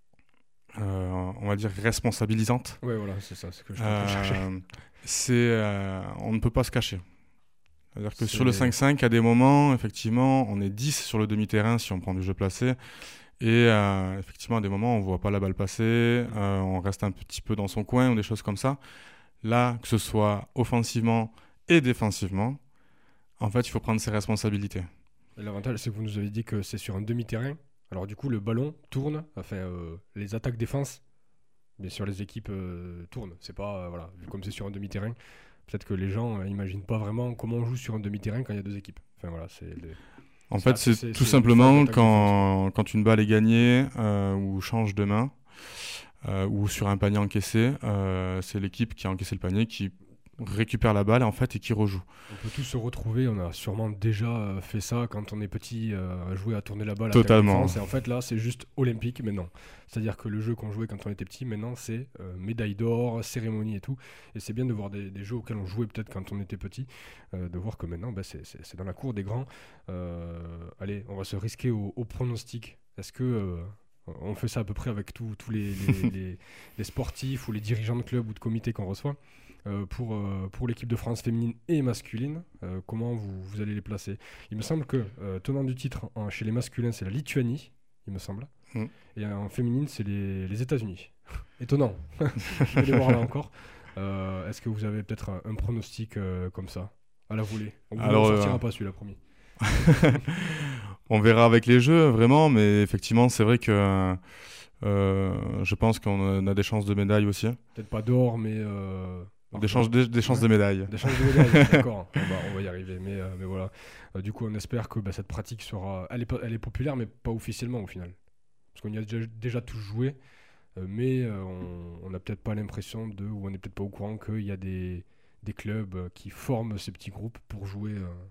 va dire, responsabilisante. Oui, voilà, c'est ça, c'est ce que je suis en train de chercher. On ne peut pas se cacher. C'est-à-dire que sur le 5-5, à des moments, effectivement, on est 10 sur le demi-terrain si on prend du jeu placé. Et effectivement, à des moments, on ne voit pas la balle passer, on reste un petit peu dans son coin ou des choses comme ça. Là, que ce soit offensivement et défensivement, en fait, il faut prendre ses responsabilités. Et l'avantage, c'est que vous nous avez dit que c'est sur un demi-terrain. Alors du coup, le ballon tourne, les attaques-défenses, bien sûr, les équipes tournent. C'est pas, voilà, vu comme c'est sur un demi-terrain, peut-être que les gens n'imaginent pas vraiment comment on joue sur un demi-terrain quand il y a deux équipes. Enfin voilà, En fait, c'est tout simplement quand une balle est gagnée ou change de main ou sur un panier encaissé, c'est l'équipe qui a encaissé le panier qui récupère la balle en fait et qui rejoue. On peut tous se retrouver, on a sûrement déjà fait ça quand on est petit, à jouer à tourner la balle Totalement. à la défense, et en fait là c'est juste olympique maintenant. C'est-à-dire que le jeu qu'on jouait quand on était petit, maintenant c'est médaille d'or, cérémonie et tout, et c'est bien de voir des jeux auxquels on jouait peut-être quand on était petit, de voir que maintenant c'est dans la cour des grands. Allez, on va se risquer au pronostic. Est-ce que on fait ça à peu près avec tous les sportifs ou les dirigeants de clubs ou de comités qu'on reçoit? Pour l'équipe de France féminine et masculine, comment vous allez les placer? Il me semble que tenant du titre chez les masculins, c'est la Lituanie, il me semble. Et en féminine, c'est les États-Unis. Étonnant. Je vais les voir là encore. Est-ce que vous avez peut-être un pronostic comme ça, à la volée? On ne sortira pas celui-là, promis. On verra avec les jeux, vraiment, mais effectivement, c'est vrai que je pense qu'on a des chances de médaille aussi. Peut-être pas d'or, mais... Des chances de médaille. Des chances de médaille, d'accord. On va y arriver, mais voilà. Du coup, on espère que cette pratique sera... Elle est populaire, mais pas officiellement au final. Parce qu'on y a déjà tous joué, mais on n'a peut-être pas l'impression ou on n'est peut-être pas au courant qu'il y a des clubs qui forment ces petits groupes pour jouer...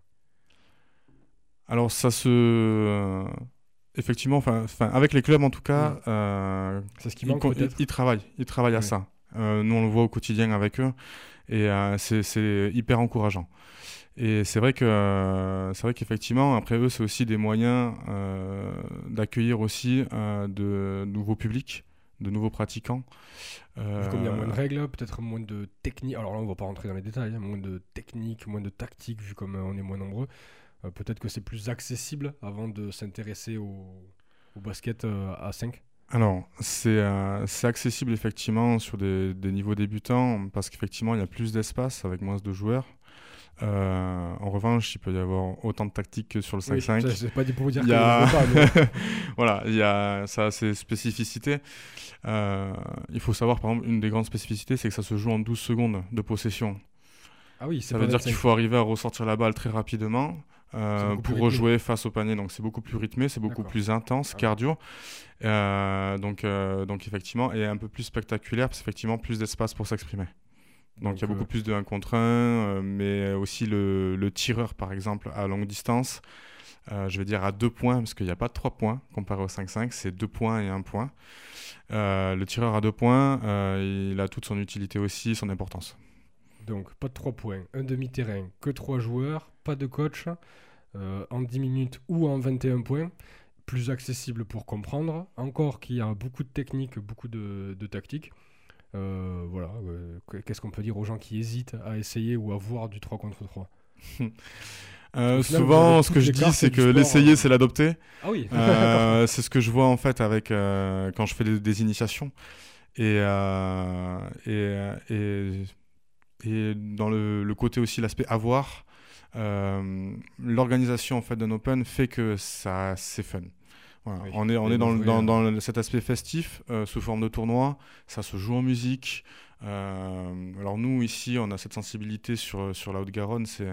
Alors, ça se... effectivement, avec les clubs en tout cas, c'est ce qui manque peut-être. Ils travaillent à ça. Nous, on le voit au quotidien avec eux et c'est hyper encourageant. Et c'est vrai qu'effectivement, après eux, c'est aussi des moyens d'accueillir aussi de nouveaux publics, de nouveaux pratiquants. Comme il y a moins de règles, peut-être moins de technique. Alors là, on ne va pas rentrer dans les détails, moins de technique, moins de tactique, vu comme on est moins nombreux. Peut-être que c'est plus accessible avant de s'intéresser au basket à 5. Alors, c'est accessible effectivement sur des niveaux débutants parce qu'effectivement, il y a plus d'espace avec moins de joueurs. En revanche, il peut y avoir autant de tactiques que sur le 5-5. Oui, c'est pas dit pour vous dire qu'il n'y a pas. Mais... voilà, ça a ses spécificités. Il faut savoir, par exemple, une des grandes spécificités, c'est que ça se joue en 12 secondes de possession. Ah oui, ça veut dire qu'il faut arriver à ressortir la balle très rapidement. Pour rejouer face au panier, donc c'est beaucoup plus rythmé, c'est beaucoup plus intense, cardio, donc effectivement, et un peu plus spectaculaire parce qu'effectivement plus d'espace pour s'exprimer. Donc il y a beaucoup plus de 1 contre 1, mais aussi le tireur par exemple à longue distance, je vais dire à 2 points parce qu'il n'y a pas de 3 points comparé au 5-5, c'est 2 points et 1 point. Le tireur à 2 points, il a toute son utilité aussi, son importance. Donc pas de 3 points, un demi-terrain, que 3 joueurs, pas de coach, en 10 minutes ou en 21 points, plus accessible pour comprendre, encore qu'il y a beaucoup de techniques, beaucoup de tactiques. Voilà, qu'est-ce qu'on peut dire aux gens qui hésitent à essayer ou à voir du 3 contre 3? Souvent, ce que je dis, c'est que l'essayer, c'est l'adopter. Ah oui. C'est ce que je vois en fait avec quand je fais des initiations et dans le côté aussi l'aspect avoir, l'organisation en fait d'un open fait que c'est fun. Voilà. Oui, on est dans cet aspect festif sous forme de tournoi, ça se joue en musique. Alors nous ici on a cette sensibilité sur la Haute-Garonne, c'est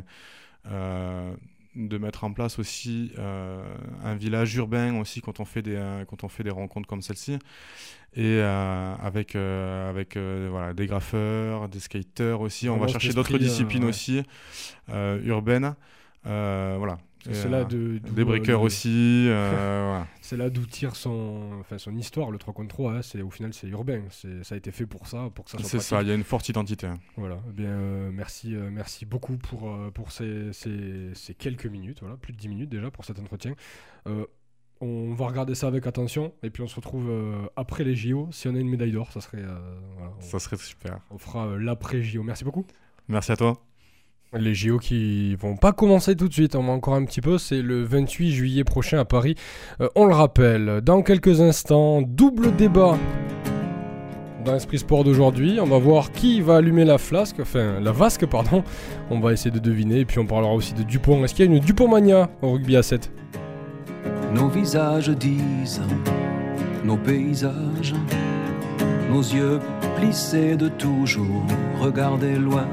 de mettre en place aussi un village urbain aussi quand on fait des rencontres comme celle-ci, et avec voilà, des graffeurs, des skateurs aussi. On va chercher d'autres disciplines aussi urbaines, voilà. C'est là des breakers aussi. Voilà. C'est là d'où tire son histoire, le 3 contre 3. Au final, c'est urbain. Ça a été fait pour ça soit pratique. C'est ça, il y a une forte identité. Voilà. Eh bien, merci beaucoup pour ces quelques minutes. Voilà, plus de 10 minutes déjà pour cet entretien. On va regarder ça avec attention. Et puis, on se retrouve après les JO. Si on a une médaille d'or, ça serait... ça serait super. On fera l'après-JO. Merci beaucoup. Merci à toi. Les JO qui vont pas commencer tout de suite, on va encore un petit peu, c'est le 28 juillet prochain à Paris, on le rappelle. Dans quelques instants, double débat dans l'Esprit Sport d'aujourd'hui, on va voir qui va allumer la vasque, pardon. On va essayer de deviner, et puis on parlera aussi de Dupont. Est-ce qu'il y a une Dupont-mania au rugby à 7 ? Nos visages disent, nos paysages, nos yeux plissés de toujours regarder loin.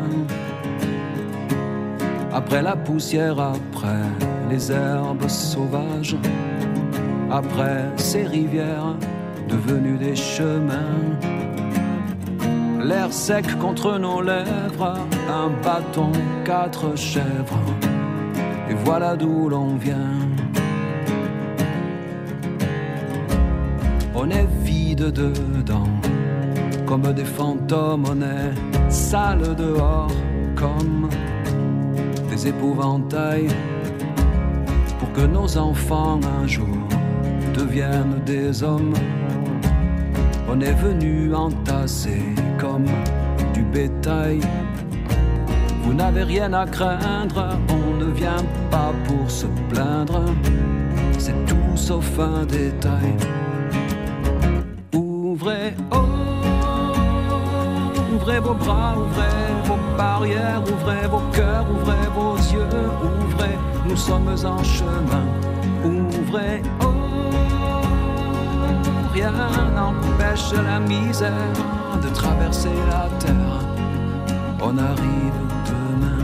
Après la poussière, après les herbes sauvages, après ces rivières devenues des chemins, l'air sec contre nos lèvres, un bâton, 4 chèvres, et voilà d'où l'on vient. On est vide dedans, comme des fantômes, on est sale dehors, comme des épouvantails, pour que nos enfants un jour deviennent des hommes. On est venu entasser comme du bétail. Vous n'avez rien à craindre, on ne vient pas pour se plaindre, c'est tout sauf un détail. Ouvrez, ouvrez vos bras, ouvrez vos barrières, ouvrez vos cœurs, ouvrez vos yeux, ouvrez, nous sommes en chemin. Ouvrez, rien n'empêche la misère de traverser la terre. On arrive demain.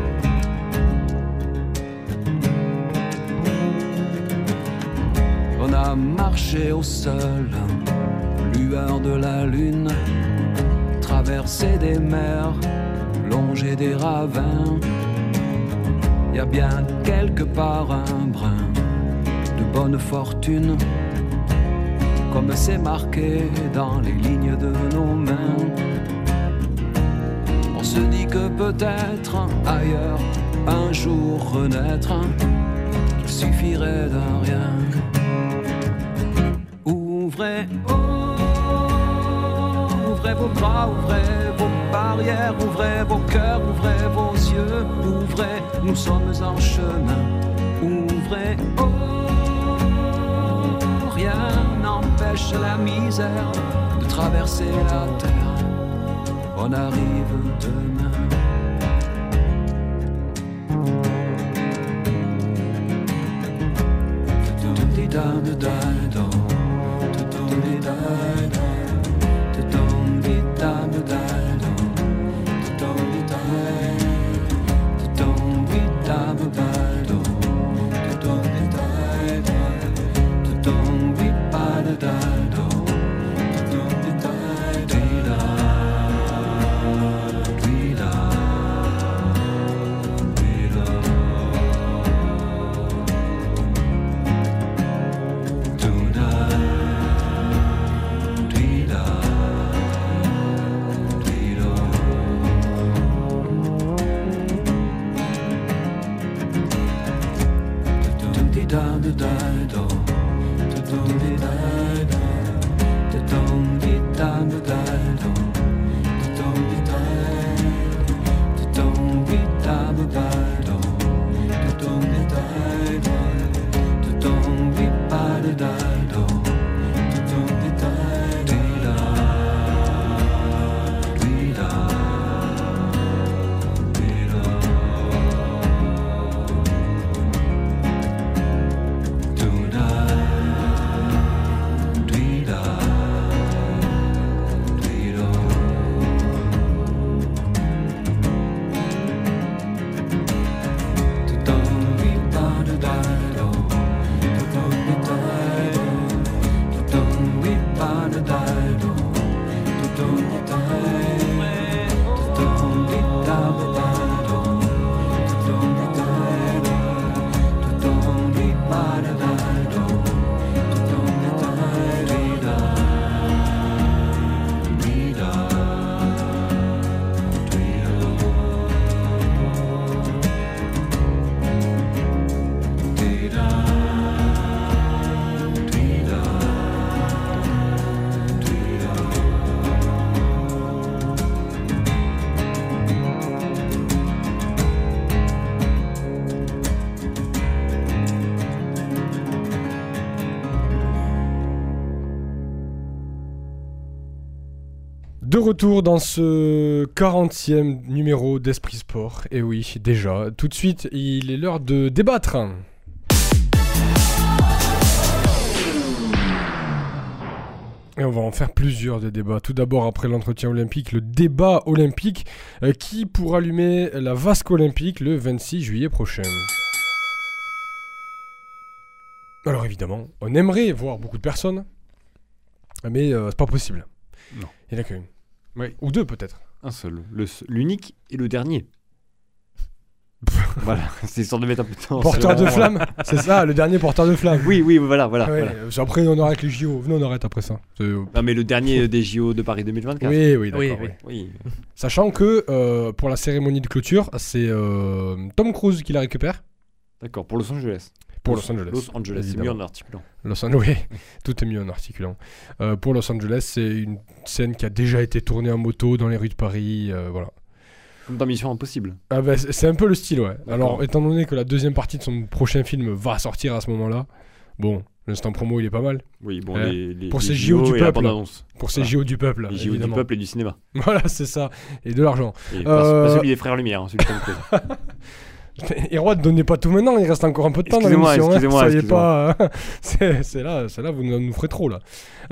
On a marché au sol, lueur de la lune, traversé des mers, longé des ravins. Y a bien quelque part un brin de bonne fortune, comme c'est marqué dans les lignes de nos mains. On se dit que peut-être ailleurs, un jour renaître, qu'il suffirait d'un rien. Ouvrez, ouvrez vos bras, ouvrez vos barrières, ouvrez vos cœurs, ouvrez vos yeux, ouvrez, nous sommes en chemin. Ouvrez, rien n'empêche la misère de traverser la terre. On arrive demain. De retour dans ce 40e numéro d'Esprit Sport. Et oui, déjà, tout de suite, il est l'heure de débattre. Et on va en faire plusieurs des débats. Tout d'abord, après l'entretien olympique, le débat olympique qui pourra allumer la vasque olympique le 26 juillet prochain. Alors évidemment, on aimerait voir beaucoup de personnes, mais c'est pas possible. Non. Il n'y en a qu'une. Oui. Ou deux peut-être. Un seul. L'unique et le dernier. Voilà, c'est histoire de mettre un peu de temps. Porteur de flamme, c'est ça, le dernier porteur de flamme. Oui, voilà. Ouais, voilà. Après, on arrête les JO. Venez, on arrête après ça. Non, mais le dernier des JO de Paris 2024. Oui, d'accord. Oui. Sachant que pour la cérémonie de clôture, c'est Tom Cruise qui la récupère. D'accord, pour Los Angeles. Pour Los Angeles. Los Angeles, c'est mieux en articulant. Oui, tout est mieux en articulant. Pour Los Angeles, c'est une scène qui a déjà été tournée en moto dans les rues de Paris. Voilà. Comme dans Mission Impossible. Ah bah, c'est un peu le style, ouais. D'accord. Alors, étant donné que la deuxième partie de son prochain film va sortir à ce moment-là, bon, l'instant promo, il est pas mal. Oui, bon, pour les ces JO du peuple. Pour ces JO du peuple, les JO évidemment. du peuple et du cinéma. Voilà, c'est ça. Et de l'argent. Et pas celui des Frères Lumière, celui de Tom Cruise. Et Roi, ne donnez pas tout maintenant, il reste encore un peu de temps dans l'émission. Excusez-moi. Pas, c'est là, vous nous ferez trop là.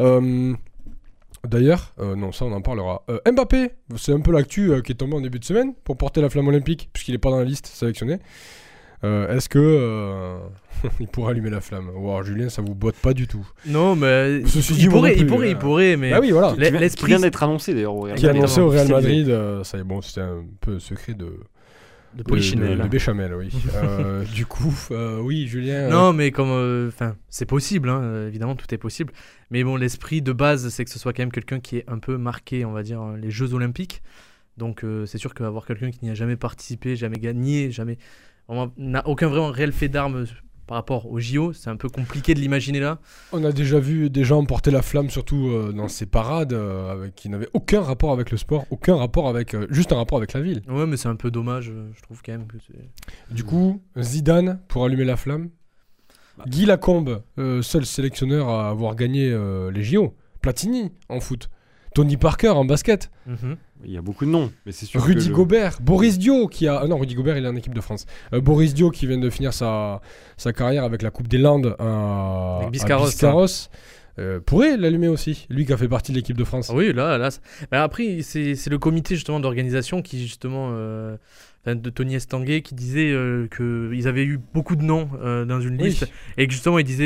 D'ailleurs, non, ça on en parlera. Mbappé, c'est un peu l'actu qui est tombé en début de semaine pour porter la flamme olympique, puisqu'il n'est pas dans la liste sélectionnée. Est-ce que il pourrait allumer la flamme? Wow, Julien, ça vous botte pas du tout. Non, mais il pourrait, mais. Ah oui, voilà. Qui vient d'être annoncé d'ailleurs. Qui est annoncé au Real Madrid. Ça y est, bon, c'était un peu secret de Polichinelle. De béchamel, oui. Du coup, oui, Julien. Non, mais comme, c'est possible, hein, évidemment, tout est possible. Mais bon, l'esprit de base, c'est que ce soit quand même quelqu'un qui est un peu marqué, on va dire, les Jeux Olympiques. Donc, c'est sûr qu'avoir quelqu'un qui n'y a jamais participé, jamais gagné, n'a aucun vraiment réel fait d'armes par rapport aux JO, c'est un peu compliqué de l'imaginer là. On a déjà vu des gens porter la flamme, surtout dans ces parades qui n'avaient aucun rapport avec le sport, aucun rapport avec, juste un rapport avec la ville. Ouais, mais c'est un peu dommage, je trouve quand même que c'est... Du coup, Zidane pour allumer la flamme. Guy Lacombe, seul sélectionneur à avoir gagné les JO. Platini en foot. Tony Parker en basket. Il y a beaucoup de noms, mais c'est sûr. Rudy Gobert, Boris Dio qui a... non, Rudy Gobert il est en équipe de France. Boris Dio qui vient de finir sa carrière avec la Coupe des Landes à Biscarrosse. Pourrait l'allumer aussi, lui qui a fait partie de l'équipe de France. Oui, là. Après, c'est le comité justement d'organisation qui justement... de Tony Estanguet qui disait qu'ils avaient eu beaucoup de noms dans une liste et que justement il disait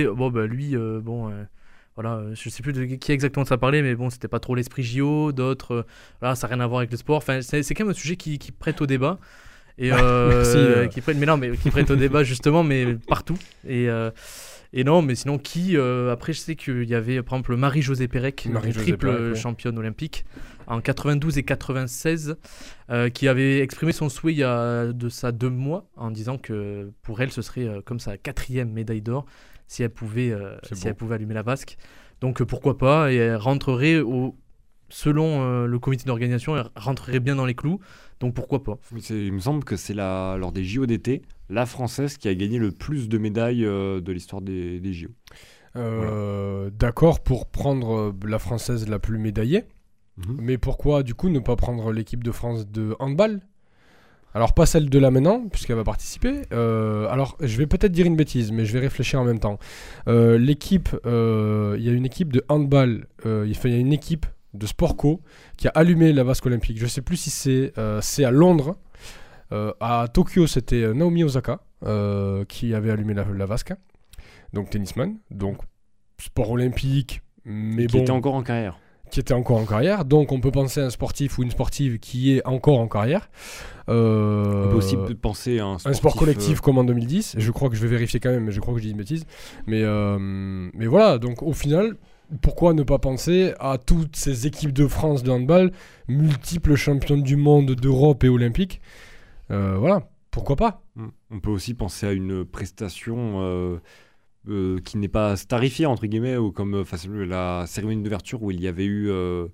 voilà, je sais plus de qui exactement ça parlait, mais bon, c'était pas trop l'esprit JO, d'autres, ça n'a rien à voir avec le sport. Enfin, c'est quand même un sujet qui prête au débat. Et qui prête au débat justement, mais partout. Et non, mais sinon, après, je sais qu'il y avait par exemple Marie-Josée Pérec, triple championne olympique, en 92 et 96, qui avait exprimé son souhait il y a de ça 2 mois, en disant que pour elle, ce serait comme sa 4e médaille d'or. Si elle pouvait allumer la vasque. Donc pourquoi pas, et elle rentrerait selon le comité d'organisation, elle rentrerait bien dans les clous. Donc pourquoi pas. Il me semble que c'est lors des JO d'été, la Française qui a gagné le plus de médailles de l'histoire des JO. Voilà. D'accord, pour prendre la Française la plus médaillée. Mais pourquoi du coup ne pas prendre l'équipe de France de handball ? Alors pas celle de là maintenant, puisqu'elle va participer. Alors je vais peut-être dire une bêtise, mais je vais réfléchir en même temps. L'équipe, il y a une équipe de handball, il y a une équipe de sport co qui a allumé la vasque olympique. Je ne sais plus si c'est à Londres. À Tokyo, c'était Naomi Osaka qui avait allumé la vasque. Donc tennisman, donc sport olympique, mais qui était encore en carrière. Qui était encore en carrière, donc on peut penser à un sportif ou une sportive qui est encore en carrière. On peut aussi penser à un sport collectif comme en 2010. Je crois que je vais vérifier quand même, mais je crois que je dis une bêtise. Mais voilà, donc au final, pourquoi ne pas penser à toutes ces équipes de France de handball, multiples championnes du monde, d'Europe et olympiques. Voilà, pourquoi pas. On peut aussi penser à une prestation... qui n'est pas starifié entre guillemets, ou comme la cérémonie d'ouverture où il y avait eu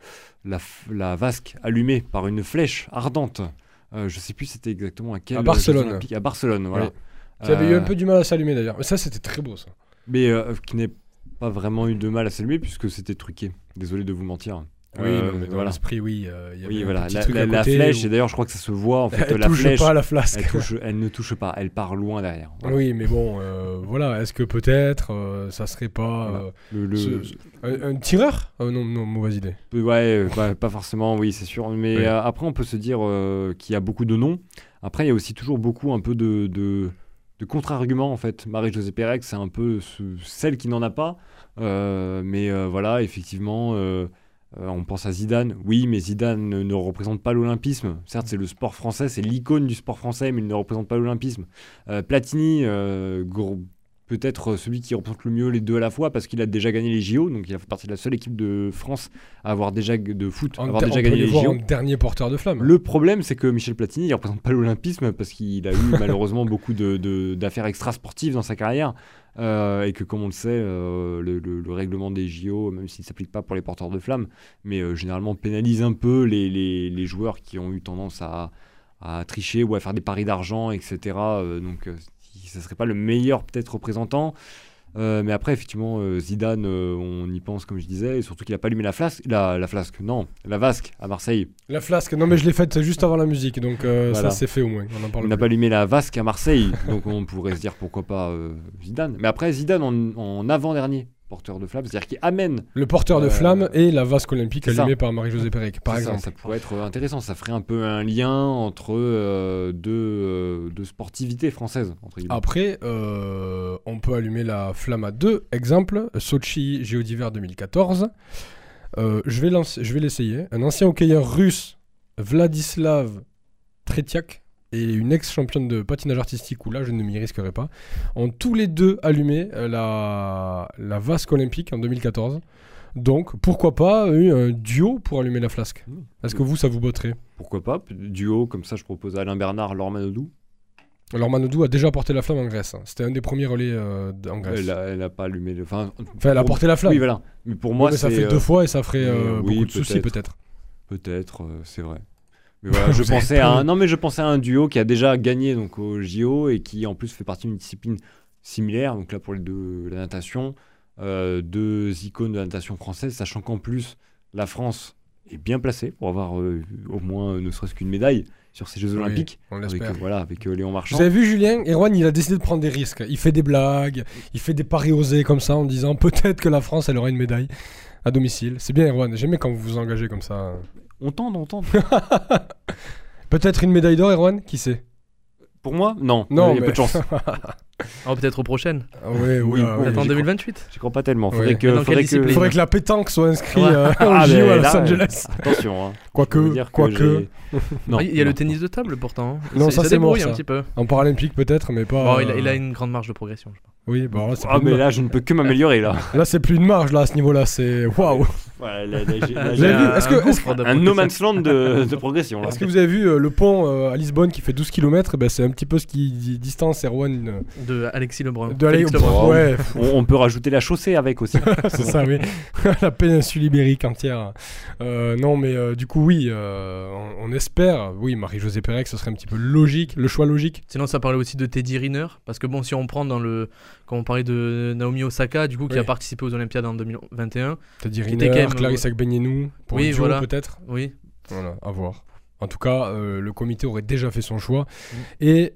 la vasque allumée par une flèche ardente. Je sais plus c'était exactement à quel... À Barcelone. À Barcelone, voilà. Oui. Qui avait eu un peu du mal à s'allumer d'ailleurs. Mais ça c'était très beau ça. Mais qui n'ait pas vraiment eu de mal à s'allumer puisque c'était truqué. Désolé de vous mentir. Oui, mais dans l'esprit, oui. Y oui, voilà. La flèche, et d'ailleurs, je crois que ça se voit. En fait, la flèche, pas la flasque. Elle ne touche pas. Elle part loin derrière. Voilà. Oui, mais bon, voilà. Est-ce que peut-être ça serait pas un tireur non, mauvaise idée. Ouais, pas forcément. Oui, c'est sûr. Mais après, on peut se dire qu'il y a beaucoup de noms. Après, il y a aussi toujours beaucoup un peu de contre-arguments en fait. Marie-Josée Pérec, c'est un peu celle qui n'en a pas. Mais voilà, effectivement. On pense à Zidane, oui, mais Zidane ne représente pas l'olympisme. Certes, c'est le sport français, c'est l'icône du sport français, mais il ne représente pas l'olympisme. Platini, peut-être celui qui représente le mieux les deux à la fois, parce qu'il a déjà gagné les JO, donc il a fait partie de la seule équipe de France à avoir déjà gagné les JO. En dernier porteur de flamme. Le problème, c'est que Michel Platini, il ne représente pas l'olympisme, parce qu'il a eu malheureusement beaucoup d'affaires extrasportives dans sa carrière. Et que comme on le sait, le règlement des JO, même s'il ne s'applique pas pour les porteurs de flammes, mais généralement pénalise un peu les joueurs qui ont eu tendance à tricher ou à faire des paris d'argent, etc. Donc ça ne serait pas le meilleur peut-être représentant. Mais après, effectivement, Zidane, on y pense, comme je disais, et surtout qu'il n'a pas allumé la vasque à Marseille. La flasque, non mais je l'ai faite juste avant la musique, donc voilà. Ça c'est fait au moins. On n'a pas allumé la vasque à Marseille, donc on pourrait se dire pourquoi pas Zidane. Mais après, Zidane en avant-dernier porteur de flamme, c'est-à-dire qu'il amène le porteur de flamme et la vasque olympique allumée par Marie-Josée Pérec, par exemple. Ça pourrait être intéressant, ça ferait un peu un lien entre deux sportivités françaises. Après, on peut allumer la flamme à deux. Exemple, Sochi, Jeux d'hiver 2014. Je vais l'essayer. Un ancien hockeyeur russe, Vladislav Tretiak, et une ex-championne de patinage artistique, où là je ne m'y risquerai pas, ont tous les deux allumé la vasque olympique en 2014. Donc pourquoi pas un duo pour allumer la flasque. Est-ce que ça vous botterait? Pourquoi pas, duo, comme ça je propose Alain Bernard, Laure Manodou. Laure Manodou a déjà porté la flamme en Grèce. C'était un des premiers relais en Grèce. Elle n'a pas allumé elle a porté la flamme. Oui, voilà. Mais pour moi, ça fait 2 fois et ça ferait beaucoup de soucis peut-être. Peut-être, c'est vrai. Mais voilà, je pensais à un duo qui a déjà gagné donc au JO et qui en plus fait partie d'une discipline similaire. Donc là pour la natation, 2 icônes de la natation française, sachant qu'en plus la France est bien placée pour avoir au moins ne serait-ce qu'une médaille sur ces Jeux Olympiques. On l'espère. Avec Léon Marchand. Vous avez vu Julien, Erwan, il a décidé de prendre des risques. Il fait des blagues, il fait des paris osés comme ça en disant peut-être que la France elle aura une médaille à domicile. C'est bien Erwan, j'aime bien quand vous vous engagez comme ça. On tente. Peut-être une médaille d'or, Erwan, qui sait? Pour moi, non. Il y a peu de chance. Peut-être aux prochaines. Oui. Peut-être en 2028. Je crois pas tellement. Faudrait que la pétanque soit inscrite au JO à Los Angeles. Attention. Quoique. Il y a le tennis de table pourtant. Non, ça c'est mort. Un petit peu. En paralympique peut-être, mais pas. Il a une grande marge de progression, je pense. Oui, bon là, mais là je ne peux que m'améliorer là. Là c'est plus une marge là à ce niveau-là, c'est waouh. Un no man's land de progression. Est-ce que vous avez vu le pont à Lisbonne qui fait 12 km? C'est un petit peu ce qui distance Erwan de Alexis Lebrun. Ouais. On peut rajouter la chaussée avec aussi. C'est ça, oui. La péninsule ibérique entière. Non, mais du coup, oui, on espère. Oui, Marie-Josée Pérec, ce serait un petit peu logique, le choix logique. Sinon, ça parlait aussi de Teddy Riner, parce que bon, si on prend quand on parlait de Naomi Osaka, du coup, qui a participé aux Olympiades en 2021. Teddy Riner, Clarisse Agbenienou, pour un duo peut-être. Oui. Voilà, à voir. En tout cas, le comité aurait déjà fait son choix et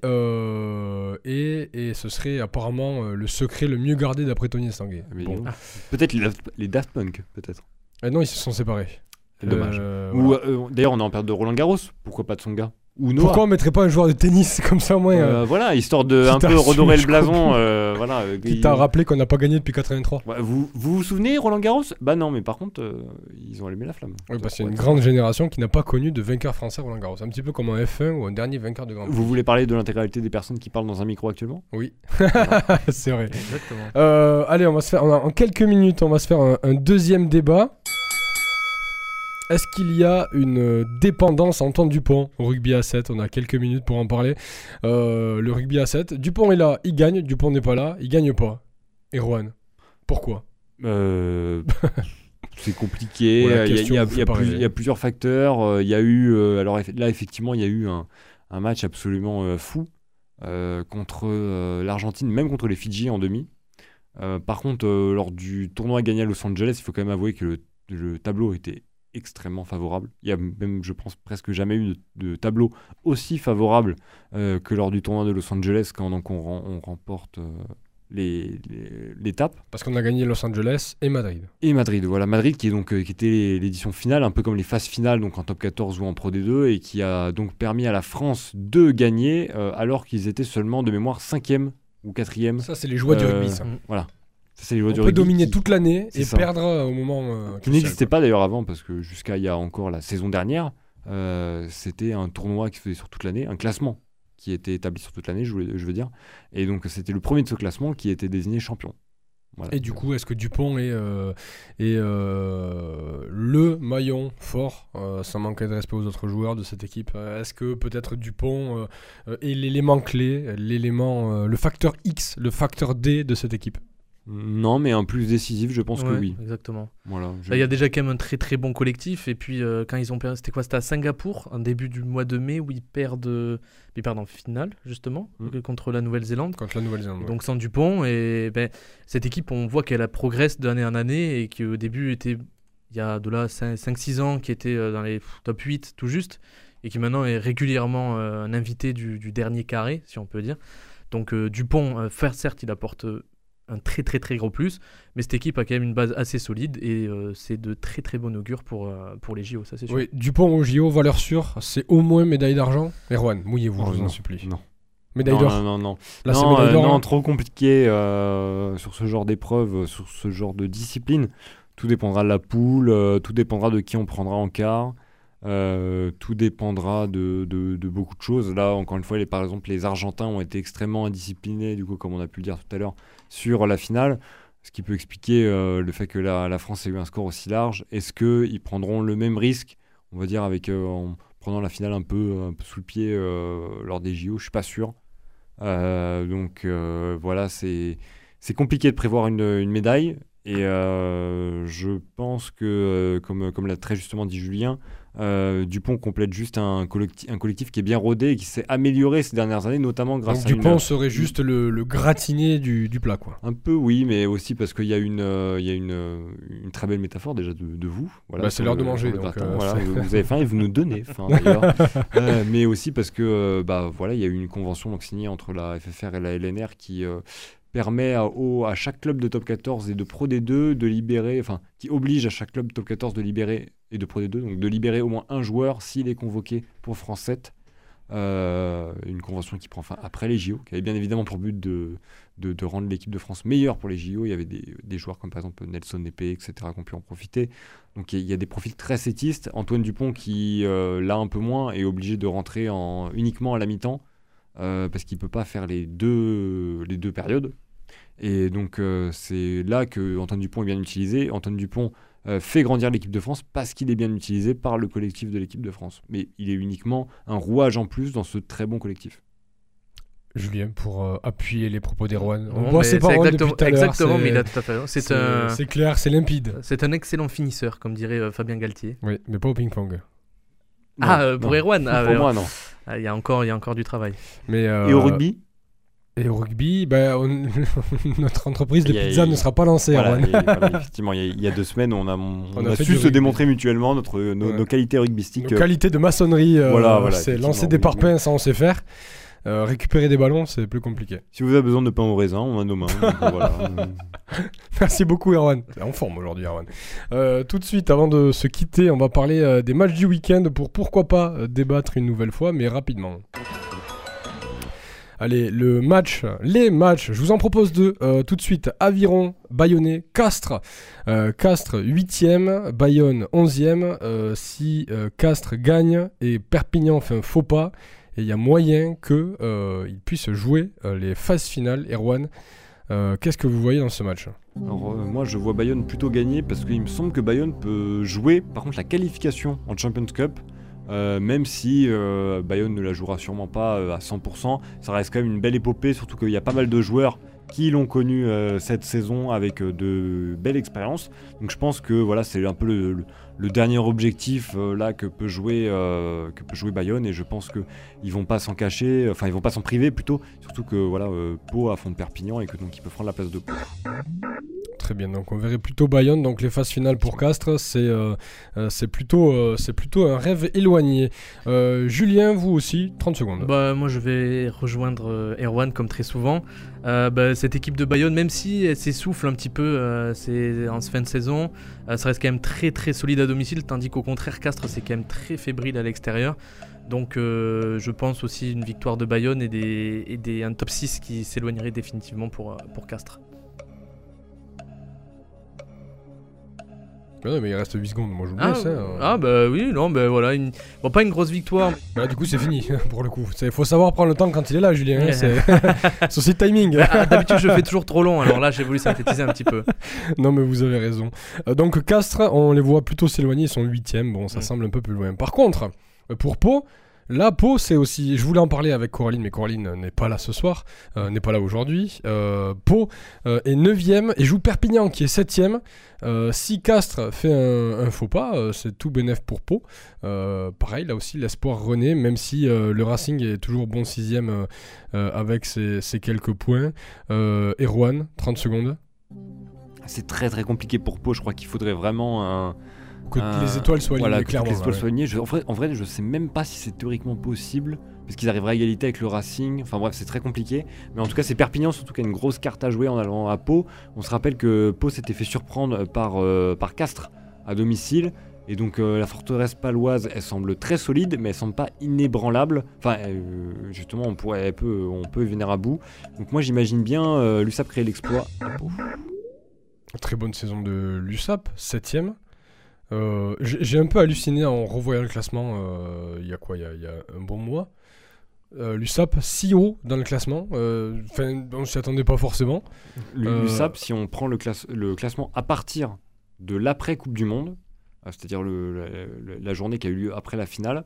ce serait apparemment le secret le mieux gardé d'après Tony Estanguet. Peut-être les Daft Punk, peut-être. Non, ils se sont séparés. C'est dommage. D'ailleurs, on est en période de Roland Garros. Pourquoi pas de Tsonga? Pourquoi on mettrait pas un joueur de tennis comme ça au moins voilà, histoire de un peu redorer le blason. Qui t'a rappelé qu'on n'a pas gagné depuis 83. Vous vous souvenez Roland Garros? Bah non, mais par contre, ils ont allumé la flamme. Oui, parce qu'il y a une grande génération qui n'a pas connu de vainqueur français Roland Garros. Un petit peu comme un F1 ou un dernier vainqueur de Grand Prix. Vous voulez parler de l'intégralité des personnes qui parlent dans un micro actuellement? Oui, c'est vrai. Exactement. Allez, on va se faire en quelques minutes, on va se faire un deuxième débat. Est-ce qu'il y a une dépendance en temps Dupont au rugby à 7? On a quelques minutes pour en parler. Le rugby à 7, Dupont est là, il gagne. Dupont n'est pas là, il gagne pas. Erwan, pourquoi? C'est compliqué. Il y a plusieurs facteurs. Il y a eu, alors là effectivement, il y a eu un match absolument fou contre l'Argentine, même contre les Fidji en demi. Par contre, lors du tournoi gagné à Los Angeles, il faut quand même avouer que le tableau était extrêmement favorable. Il y a même, je pense, presque jamais eu de tableau aussi favorable que lors du tournoi de Los Angeles quand donc, on remporte l'étape. Parce qu'on a gagné Los Angeles et Madrid. Et Madrid, voilà. Madrid qui était l'édition finale, un peu comme les phases finales, donc en top 14 ou en Pro D2, et qui a donc permis à la France de gagner alors qu'ils étaient seulement de mémoire 5e ou 4e. Ça, c'est les joies du rugby, ça. Voilà. Ça, c'est les joies on du peut rugby dominer toute l'année et ça. perdre au moment... qui n'existait pas d'ailleurs avant, parce que jusqu'à il y a encore la saison dernière, c'était un tournoi qui se faisait sur toute l'année, un classement qui était établi sur toute l'année, je veux dire. Et donc, c'était le premier de ce classement qui était désigné champion. Voilà. Et du coup, est-ce que Dupont est le maillon fort, sans manquer de respect aux autres joueurs de cette équipe? Est-ce que peut-être Dupont est l'élément clé, le facteur X, le facteur D de cette équipe? Non, mais un plus décisif, je pense que oui. Exactement. Voilà, il y a déjà quand même un très très bon collectif. Et puis quand ils ont perdu, c'était à Singapour, en début du mois de mai, où ils perdent en finale, justement, contre la Nouvelle-Zélande. Donc sans Dupont. Et cette équipe, on voit qu'elle a progressé d'année en année et qu'au début, il y a de là 5-6 ans, qui était dans les top 8 tout juste, et qui maintenant est régulièrement un invité du dernier carré, si on peut dire. Donc Dupont, certes, il apporte... un très très très gros plus, mais cette équipe a quand même une base assez solide et c'est de très très bon augure pour les JO, ça c'est sûr. Oui, Dupont au JO, valeur sûre, c'est au moins médaille d'argent. Erwan, mouillez-vous, je vous en supplie. Non. Médaille d'or. Non. Là, c'est médaille d'or. Non, trop compliqué sur ce genre d'épreuve, sur ce genre de discipline. Tout dépendra de la poule, tout dépendra de qui on prendra en quart. Tout dépendra de beaucoup de choses. Là, encore une fois, par exemple, les Argentins ont été extrêmement indisciplinés, du coup, comme on a pu le dire tout à l'heure, sur la finale, ce qui peut expliquer le fait que la France ait eu un score aussi large. Est-ce qu'ils prendront le même risque, on va dire, en prenant la finale un peu sous le pied lors des JO? Je suis pas sûr. Donc voilà, c'est compliqué de prévoir une médaille. Et je pense que, comme l'a très justement dit Julien, Dupont complète juste un collectif qui est bien rodé et qui s'est amélioré ces dernières années, notamment grâce à Dupont serait juste le gratiné du plat, quoi. Un peu, oui, mais aussi parce qu'il y a une très belle métaphore déjà de vous. Voilà, c'est l'heure de manger. Donc, voilà, vous avez faim et vous nous donnez faim d'ailleurs. Mais aussi parce que voilà, il y a eu une convention donc, signée entre la FFR et la LNR qui permet à chaque club de top 14 et de Pro D2 de libérer, qui oblige à chaque club top 14 de libérer, et de Pro D2, donc de libérer au moins un joueur s'il est convoqué pour France 7. Une convention qui prend fin après les JO, qui avait bien évidemment pour but de rendre l'équipe de France meilleure pour les JO. Il y avait des joueurs comme par exemple Nelson Épée, etc. qui ont pu en profiter. Donc il y a des profils très sétistes. Antoine Dupont qui, là un peu moins, est obligé de rentrer uniquement à la mi-temps, parce qu'il ne peut pas faire les deux périodes. Et donc c'est là que Antoine Dupont est bien utilisé. Antoine Dupont fait grandir l'équipe de France parce qu'il est bien utilisé par le collectif de l'équipe de France. Mais il est uniquement un rouage en plus dans ce très bon collectif. Julien, pour appuyer les propos d'Erwan. On voit ses paroles depuis tout à l'heure. Exactement, mais il a tout à fait raison. C'est clair, c'est limpide. C'est un excellent finisseur, comme dirait Fabien Galtier. Oui, mais pas au ping-pong. Pour Erwan. Pour moi, non. Il y a encore du travail. Mais, et au rugby ? Et au rugby, notre entreprise de pizza ne sera pas lancée. Voilà, effectivement, il y a 2 semaines, on a su se démontrer mutuellement nos qualités rugbystiques. Nos qualités de maçonnerie, c'est lancer des parpaings, ça on sait faire. Récupérer des ballons, c'est plus compliqué. Si vous avez besoin de pain au raisin, on a nos mains. Voilà. Merci beaucoup, Erwan. C'est en forme aujourd'hui, Erwan. Tout de suite, avant de se quitter, on va parler des matchs du week-end pour pourquoi pas débattre une nouvelle fois, mais rapidement. Allez, les matchs, je vous en propose 2. Tout de suite, Aviron, Bayonnais, Castres. Castres 8e, Bayonne 11e. Si Castres gagne et Perpignan fait un faux pas, et il y a moyen qu'ils puissent jouer les phases finales. Erwan, qu'est-ce que vous voyez dans ce match ? Alors, moi, je vois Bayonne plutôt gagner parce qu'il me semble que Bayonne peut jouer, par contre, la qualification en Champions Cup. Même si Bayonne ne la jouera sûrement pas à 100%, ça reste quand même une belle épopée, surtout qu'il y a pas mal de joueurs qui l'ont connu cette saison avec de belles expériences. Donc je pense que voilà, c'est un peu le dernier objectif là que peut jouer Bayonne, et je pense qu'ils vont pas s'en cacher, ils vont pas s'en priver plutôt, surtout que voilà, Pau affronte Perpignan et que donc ils peuvent prendre la place de Pau. Très bien, donc on verrait plutôt Bayonne, donc les phases finales pour Castres, c'est plutôt un rêve éloigné. Julien, vous aussi, 30 secondes. Moi je vais rejoindre Erwan comme très souvent. Cette équipe de Bayonne, même si elle s'essouffle un petit peu c'est en fin de saison, ça reste quand même très très solide à domicile, tandis qu'au contraire Castres c'est quand même très fébrile à l'extérieur. Donc je pense aussi une victoire de Bayonne et un top 6 qui s'éloignerait définitivement pour Castres. Non, mais il reste 8 secondes, moi je vous laisse. Pas une grosse victoire. Du coup c'est fini pour le coup. Il faut savoir prendre le temps quand il est là, Julien. C'est aussi timing. D'habitude je fais toujours trop long, alors là j'ai voulu synthétiser un petit peu. Non mais vous avez raison. Donc Castres, on les voit plutôt s'éloigner, ils sont 8ème, bon ça semble un peu plus loin. Par contre, pour Pau, là, Pau, c'est aussi... Je voulais en parler avec Coraline, mais Coraline n'est pas là ce soir, n'est pas là aujourd'hui. Pau est 9ème et joue Perpignan qui est 7ème. Si Castres fait un faux pas, c'est tout bénef pour Pau. Pareil, là aussi, l'espoir renaît, même si le Racing est toujours bon 6ème avec ses quelques points. Erwan, 30 secondes. C'est très très compliqué pour Pau, je crois qu'il faudrait vraiment que les étoiles soient alignées, clairement. Que les étoiles soient alignées. En vrai, je sais même pas si c'est théoriquement possible, parce qu'ils arriveraient à égalité avec le Racing. Enfin bref, c'est très compliqué. Mais en tout cas, c'est Perpignan surtout qui a une grosse carte à jouer en allant à Pau. On se rappelle que Pau s'était fait surprendre par Castres à domicile. Et donc la forteresse paloise, elle semble très solide, mais elle semble pas inébranlable. Enfin, justement, on peut venir à bout. Donc moi, j'imagine bien l'USAP créer l'exploit à Pau. Très bonne saison de l'USAP, 7ème. J'ai un peu halluciné en revoyant le classement il y a un bon mois. L'USAP si haut dans le classement, on s'y attendait pas forcément. L'USAP, si on prend le classement à partir de l'après Coupe du Monde, c'est-à-dire la journée qui a eu lieu après la finale,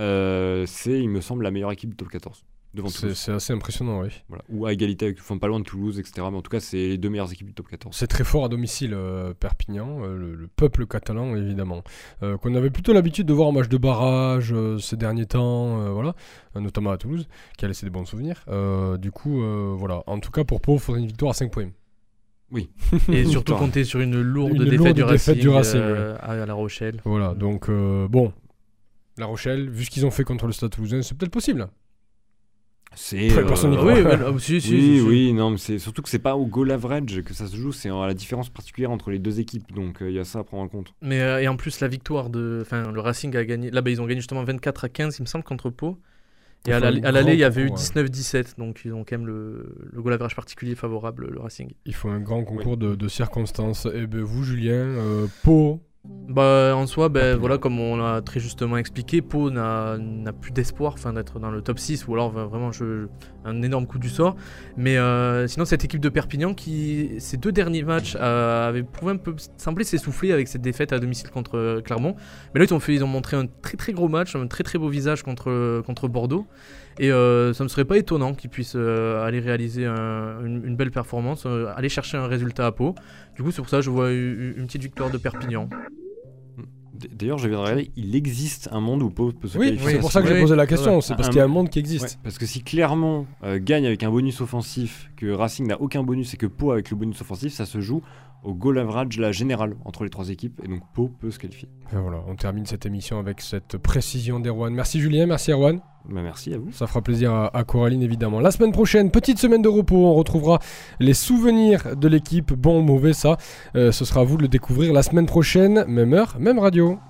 c'est, il me semble, la meilleure équipe du top 14. C'est assez impressionnant, oui. Voilà. Ou à égalité avec, pas loin de Toulouse, etc. Mais en tout cas, c'est les deux meilleures équipes du top 14. C'est très fort à domicile, Perpignan, le peuple catalan, évidemment. Qu'on avait plutôt l'habitude de voir en match de barrage ces derniers temps, notamment à Toulouse, qui a laissé des bons souvenirs. Du coup, voilà. En tout cas, pour Pau, il faudrait une victoire à 5 points. Oui. Et surtout compter sur une lourde défaite du Racing à La Rochelle. Voilà, donc bon, La Rochelle, vu ce qu'ils ont fait contre le Stade Toulousain, c'est peut-être possible. Personne n'y croit. Oui, non, mais c'est surtout que c'est pas au goal average que ça se joue, c'est à la différence particulière entre les deux équipes, donc il y a ça à prendre en compte. Mais et en plus la victoire le Racing a gagné, là ils ont gagné justement 24-15 il me semble contre Pau. Et à l'aller il y avait eu 19-17, donc ils ont quand même le goal average particulier favorable, le Racing. Il faut un grand concours de circonstances. Et vous Julien, Pau. En soi, voilà, comme on l'a très justement expliqué, Pau n'a plus d'espoir d'être dans le top 6 ou alors vraiment un énorme coup du sort. Mais sinon, cette équipe de Perpignan qui, ces 2 derniers matchs, avait prouvé un peu, semblait s'essouffler avec cette défaite à domicile contre Clermont. Mais là, ils ont montré un très très gros match, un très très beau visage contre Bordeaux. Et ça ne serait pas étonnant qu'ils puissent aller réaliser une belle performance, aller chercher un résultat à Pau. Du coup, c'est pour ça que je vois une petite victoire de Perpignan. D'ailleurs, je viens de regarder, il existe un monde où Pau peut se qualifier. Oui, c'est pour ça que j'ai posé la question, c'est parce qu'il y a un monde qui existe. Ouais, parce que si Clermont gagne avec un bonus offensif, que Racing n'a aucun bonus et que Pau avec le bonus offensif, ça se joue au goal average, la générale entre les 3 équipes, et donc Pau peut se qualifier. Et voilà, on termine cette émission avec cette précision d'Erwan. Merci Julien, merci Erwan. Merci à vous. Ça fera plaisir à Coraline évidemment. La semaine prochaine, petite semaine de repos, on retrouvera les souvenirs de l'équipe, bon ou mauvais ça. Ce sera à vous de le découvrir la semaine prochaine, même heure, même radio.